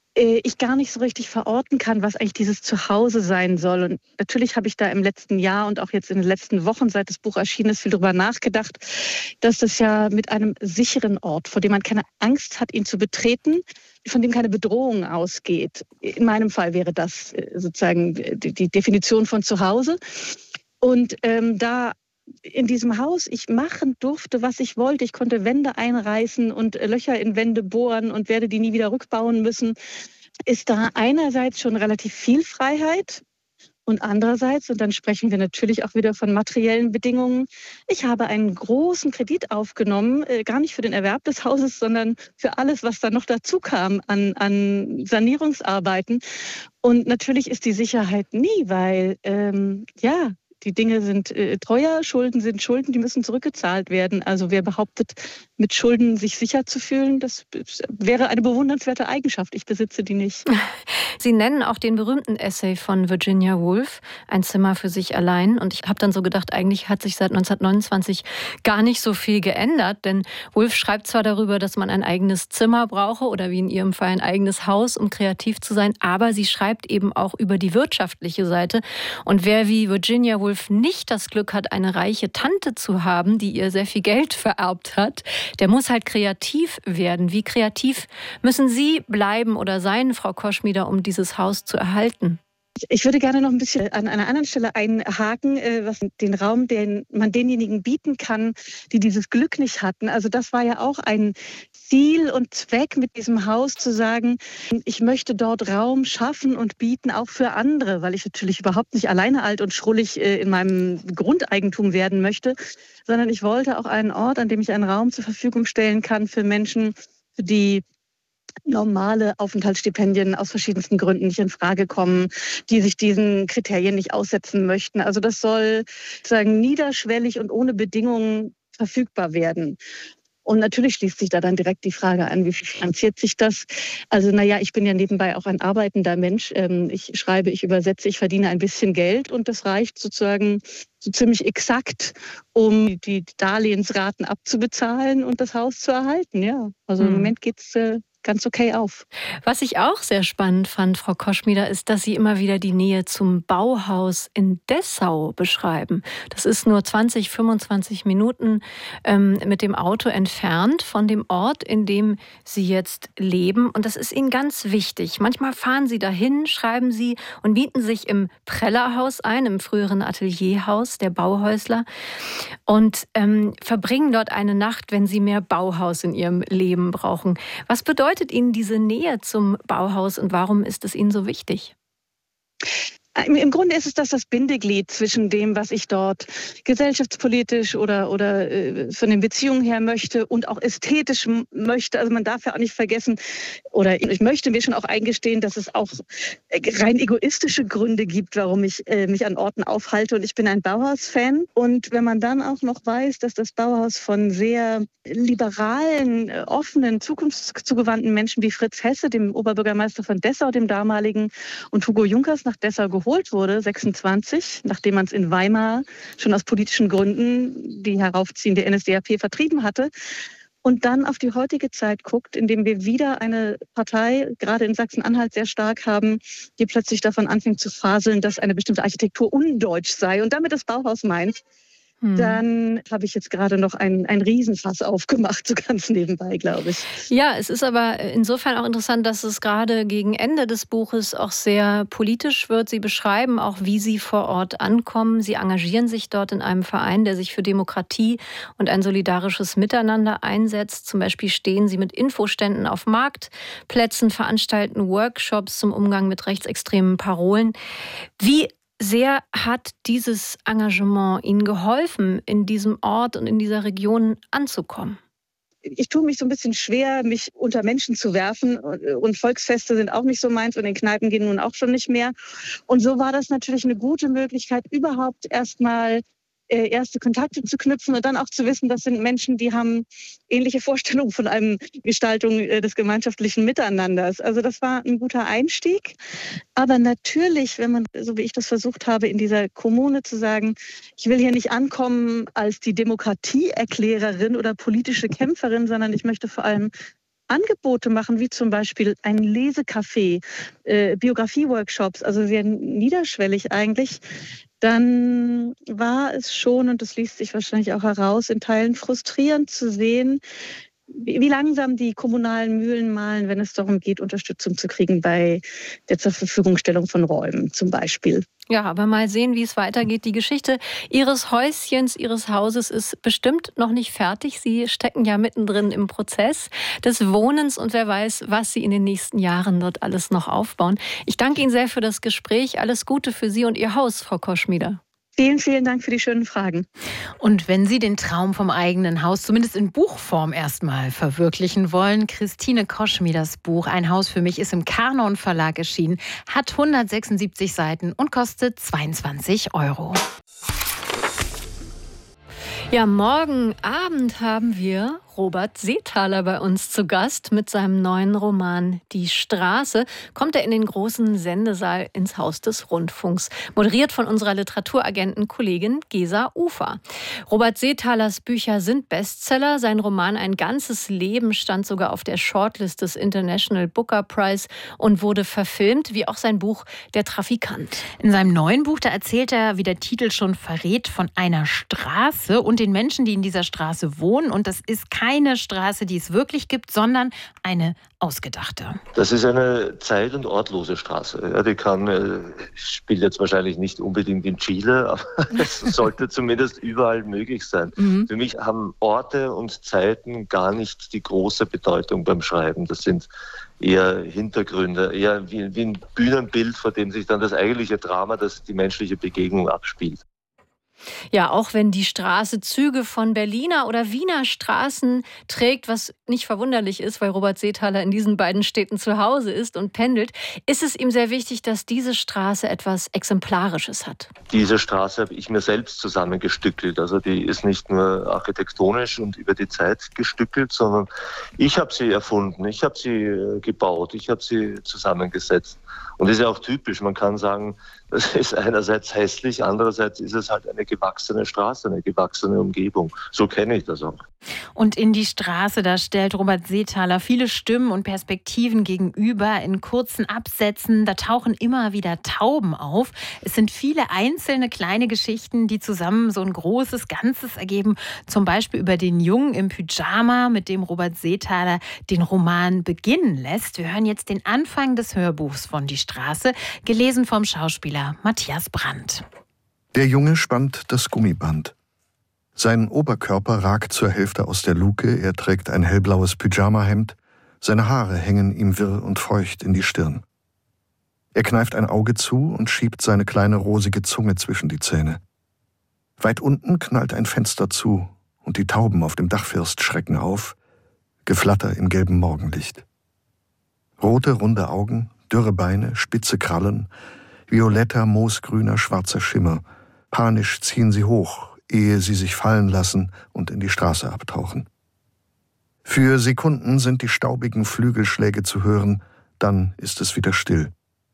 ich gar nicht so richtig verorten kann, was eigentlich dieses Zuhause sein soll. Und natürlich habe ich da im letzten Jahr und auch jetzt in den letzten Wochen, seit das Buch erschienen ist, viel drüber nachgedacht, dass das ja mit einem sicheren Ort, vor dem man keine Angst hat, ihn zu betreten, von dem keine Bedrohung ausgeht. In meinem Fall wäre das sozusagen die, die Definition von Zuhause. Und ähm, da in diesem Haus ich machen durfte, was ich wollte. Ich konnte Wände einreißen und Löcher in Wände bohren und werde die nie wieder rückbauen müssen. Ist da einerseits schon relativ viel Freiheit und andererseits, und dann sprechen wir natürlich auch wieder von materiellen Bedingungen, ich habe einen großen Kredit aufgenommen, äh, gar nicht für den Erwerb des Hauses, sondern für alles, was da noch dazu kam an, an Sanierungsarbeiten. Und natürlich ist die Sicherheit nie, weil, ähm, ja, die Dinge sind äh, teuer, Schulden sind Schulden, die müssen zurückgezahlt werden. Also wer behauptet, mit Schulden sich sicher zu fühlen, das wäre eine bewundernswerte Eigenschaft. Ich besitze die nicht. Sie nennen auch den berühmten Essay von Virginia Woolf, Ein Zimmer für sich allein. Und ich habe dann so gedacht, eigentlich hat sich seit neunzehnhundertneunundzwanzig gar nicht so viel geändert. Denn Woolf schreibt zwar darüber, dass man ein eigenes Zimmer brauche oder wie in ihrem Fall ein eigenes Haus, um kreativ zu sein. Aber sie schreibt eben auch über die wirtschaftliche Seite. Und wer wie Virginia Woolf nicht das Glück hat, eine reiche Tante zu haben, die ihr sehr viel Geld vererbt hat, der muss halt kreativ werden. Wie kreativ müssen Sie bleiben oder sein, Frau Koschmider, um dieses Haus zu erhalten? Ich würde gerne noch ein bisschen an einer anderen Stelle einhaken, was den Raum, den man denjenigen bieten kann, die dieses Glück nicht hatten. Also das war ja auch ein Ziel und Zweck mit diesem Haus, zu sagen, ich möchte dort Raum schaffen und bieten, auch für andere, weil ich natürlich überhaupt nicht alleine alt und schrullig in meinem Grundeigentum werden möchte, sondern ich wollte auch einen Ort, an dem ich einen Raum zur Verfügung stellen kann für Menschen, die normale Aufenthaltsstipendien aus verschiedensten Gründen nicht in Frage kommen, die sich diesen Kriterien nicht aussetzen möchten. Also das soll sozusagen niederschwellig und ohne Bedingungen verfügbar werden. Und natürlich schließt sich da dann direkt die Frage an, wie finanziert sich das? Also naja, ich bin ja nebenbei auch ein arbeitender Mensch. Ich schreibe, ich übersetze, ich verdiene ein bisschen Geld und das reicht sozusagen so ziemlich exakt, um die Darlehensraten abzubezahlen und das Haus zu erhalten. Ja, also im Moment geht's äh, ganz okay auf. Was ich auch sehr spannend fand, Frau Koschmider, ist, dass Sie immer wieder die Nähe zum Bauhaus in Dessau beschreiben. Das ist nur zwanzig, fünfundzwanzig Minuten ähm, mit dem Auto entfernt von dem Ort, in dem Sie jetzt leben. Und das ist Ihnen ganz wichtig. Manchmal fahren Sie dahin, schreiben Sie und mieten sich im Prellerhaus ein, im früheren Atelierhaus der Bauhäusler und ähm, verbringen dort eine Nacht, wenn Sie mehr Bauhaus in Ihrem Leben brauchen. Was bedeutet bedeutet Ihnen diese Nähe zum Bauhaus und warum ist es Ihnen so wichtig? Im Grunde ist es das, das Bindeglied zwischen dem, was ich dort gesellschaftspolitisch oder, oder äh, von den Beziehungen her möchte und auch ästhetisch m- möchte. Also man darf ja auch nicht vergessen, oder ich möchte mir schon auch eingestehen, dass es auch rein egoistische Gründe gibt, warum ich äh, mich an Orten aufhalte. Und ich bin ein Bauhaus-Fan. Und wenn man dann auch noch weiß, dass das Bauhaus von sehr liberalen, offenen, zukunftszugewandten Menschen wie Fritz Hesse, dem Oberbürgermeister von Dessau, dem damaligen, und Hugo Junkers nach Dessau geholt wurde, sechsundzwanzig, nachdem man es in Weimar schon aus politischen Gründen die heraufziehende N S D A P vertrieben hatte, und dann auf die heutige Zeit guckt, indem wir wieder eine Partei, gerade in Sachsen-Anhalt, sehr stark haben, die plötzlich davon anfängt zu faseln, dass eine bestimmte Architektur undeutsch sei und damit das Bauhaus meint, Hm. dann habe ich jetzt gerade noch ein, ein Riesenfass aufgemacht, so ganz nebenbei, glaube ich. Ja, es ist aber insofern auch interessant, dass es gerade gegen Ende des Buches auch sehr politisch wird. Sie beschreiben auch, wie Sie vor Ort ankommen. Sie engagieren sich dort in einem Verein, der sich für Demokratie und ein solidarisches Miteinander einsetzt. Zum Beispiel stehen Sie mit Infoständen auf Marktplätzen, veranstalten Workshops zum Umgang mit rechtsextremen Parolen. Wie sehr hat dieses Engagement Ihnen geholfen, in diesem Ort und in dieser Region anzukommen? Ich tue mich so ein bisschen schwer, mich unter Menschen zu werfen, und Volksfeste sind auch nicht so meins und in Kneipen gehen nun auch schon nicht mehr. Und so war das natürlich eine gute Möglichkeit, überhaupt erstmal äh, erste Kontakte zu knüpfen und dann auch zu wissen, das sind Menschen, die haben ähnliche Vorstellungen von einem Gestaltung äh, des gemeinschaftlichen Miteinanders. Also das war ein guter Einstieg. Aber natürlich, wenn man, so wie ich das versucht habe, in dieser Kommune zu sagen, ich will hier nicht ankommen als die Demokratieerklärerin oder politische Kämpferin, sondern ich möchte vor allem Angebote machen, wie zum Beispiel ein Lesecafé, äh, Biografie-Workshops, also sehr niederschwellig eigentlich, dann war es schon, und das liest sich wahrscheinlich auch heraus, in Teilen frustrierend zu sehen, wie, wie langsam die kommunalen Mühlen mahlen, wenn es darum geht, Unterstützung zu kriegen bei der Zurverfügungstellung von Räumen zum Beispiel. Ja, aber mal sehen, wie es weitergeht. Die Geschichte Ihres Häuschens, Ihres Hauses ist bestimmt noch nicht fertig. Sie stecken ja mittendrin im Prozess des Wohnens und wer weiß, was Sie in den nächsten Jahren dort alles noch aufbauen. Ich danke Ihnen sehr für das Gespräch. Alles Gute für Sie und Ihr Haus, Frau Koschmider. Vielen, vielen Dank für die schönen Fragen. Und wenn Sie den Traum vom eigenen Haus zumindest in Buchform erstmal verwirklichen wollen, Christine Koschmiders Buch Ein Haus für mich ist im Kanon Verlag erschienen, hat hundertsechsundsiebzig Seiten und kostet zweiundzwanzig Euro. Ja, morgen Abend haben wir Robert Seethaler bei uns zu Gast mit seinem neuen Roman Die Straße. Kommt er in den großen Sendesaal ins Haus des Rundfunks. Moderiert von unserer Literaturagentenkollegin Gesa Ufer. Robert Seethalers Bücher sind Bestseller. Sein Roman Ein ganzes Leben stand sogar auf der Shortlist des International Booker Prize und wurde verfilmt, wie auch sein Buch Der Trafikant. In seinem neuen Buch, da erzählt er, wie der Titel schon verrät, von einer Straße und den Menschen, die in dieser Straße wohnen. Und das ist kein keine Straße, die es wirklich gibt, sondern eine ausgedachte. Das ist eine zeit- und ortlose Straße. Ja, die kann, äh, spielt jetzt wahrscheinlich nicht unbedingt in Chile, aber es sollte zumindest überall möglich sein. Mhm. Für mich haben Orte und Zeiten gar nicht die große Bedeutung beim Schreiben. Das sind eher Hintergründe, eher wie, wie ein Bühnenbild, vor dem sich dann das eigentliche Drama, das die menschliche Begegnung abspielt. Ja, auch wenn die Straße Züge von Berliner oder Wiener Straßen trägt, was nicht verwunderlich ist, weil Robert Seethaler in diesen beiden Städten zu Hause ist und pendelt, ist es ihm sehr wichtig, dass diese Straße etwas Exemplarisches hat. Diese Straße habe ich mir selbst zusammengestückelt. Also die ist nicht nur architektonisch und über die Zeit gestückelt, sondern ich habe sie erfunden, ich habe sie gebaut, ich habe sie zusammengesetzt. Und das ist ja auch typisch. Man kann sagen, das ist einerseits hässlich, andererseits ist es halt eine gewachsene Straße, eine gewachsene Umgebung. So kenne ich das auch. Und in die Straße, da stellt Robert Seethaler viele Stimmen und Perspektiven gegenüber in kurzen Absätzen. Da tauchen immer wieder Tauben auf. Es sind viele einzelne kleine Geschichten, die zusammen so ein großes Ganzes ergeben. Zum Beispiel über den Jungen im Pyjama, mit dem Robert Seethaler den Roman beginnen lässt. Wir hören jetzt den Anfang des Hörbuchs von Die Straße, gelesen vom Schauspieler Matthias Brandt. Der Junge spannt das Gummiband. Sein Oberkörper ragt zur Hälfte aus der Luke, er trägt ein hellblaues Pyjamahemd, seine Haare hängen ihm wirr und feucht in die Stirn. Er kneift ein Auge zu und schiebt seine kleine rosige Zunge zwischen die Zähne. Weit unten knallt ein Fenster zu und die Tauben auf dem Dachfirst schrecken auf, Geflatter im gelben Morgenlicht. Rote, runde Augen, dürre Beine, spitze Krallen, violetter, moosgrüner, schwarzer Schimmer. Panisch ziehen sie hoch, ehe sie sich fallen lassen und in die Straße abtauchen. Für Sekunden sind die staubigen Flügelschläge zu hören, dann ist es wieder still.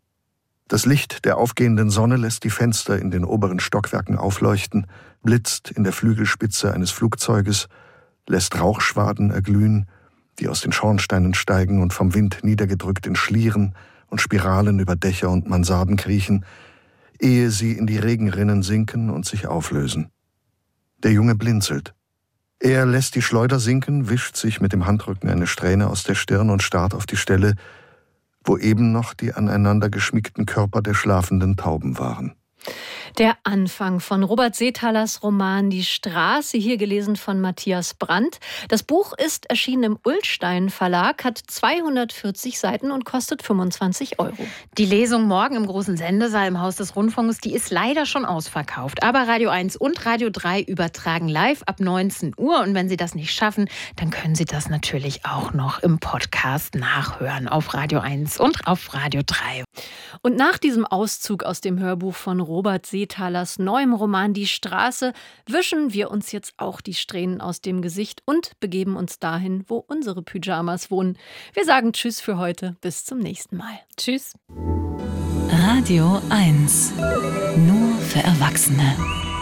Das Licht der aufgehenden Sonne lässt die Fenster in den oberen Stockwerken aufleuchten, blitzt in der Flügelspitze eines Flugzeuges, lässt Rauchschwaden erglühen, die aus den Schornsteinen steigen und vom Wind niedergedrückt in Schlieren und Spiralen über Dächer und Mansarden kriechen, ehe sie in die Regenrinnen sinken und sich auflösen. Der Junge blinzelt. Er lässt die Schleuder sinken, wischt sich mit dem Handrücken eine Strähne aus der Stirn und starrt auf die Stelle, wo eben noch die aneinander geschmiegten Körper der schlafenden Tauben waren. Der Anfang von Robert Seethalers Roman Die Straße, hier gelesen von Matthias Brandt. Das Buch ist erschienen im Ullstein Verlag, hat zweihundertvierzig Seiten und kostet fünfundzwanzig Euro. Die Lesung morgen im großen Sendesaal im Haus des Rundfunks, die ist leider schon ausverkauft. Aber Radio eins und Radio drei übertragen live ab neunzehn Uhr. Und wenn Sie das nicht schaffen, dann können Sie das natürlich auch noch im Podcast nachhören auf Radio eins und auf Radio drei. Und nach diesem Auszug aus dem Hörbuch von Robert Seethalers neuem Roman Die Straße wischen wir uns jetzt auch die Strähnen aus dem Gesicht und begeben uns dahin, wo unsere Pyjamas wohnen. Wir sagen Tschüss für heute, bis zum nächsten Mal. Tschüss. Radio eins. Nur für Erwachsene.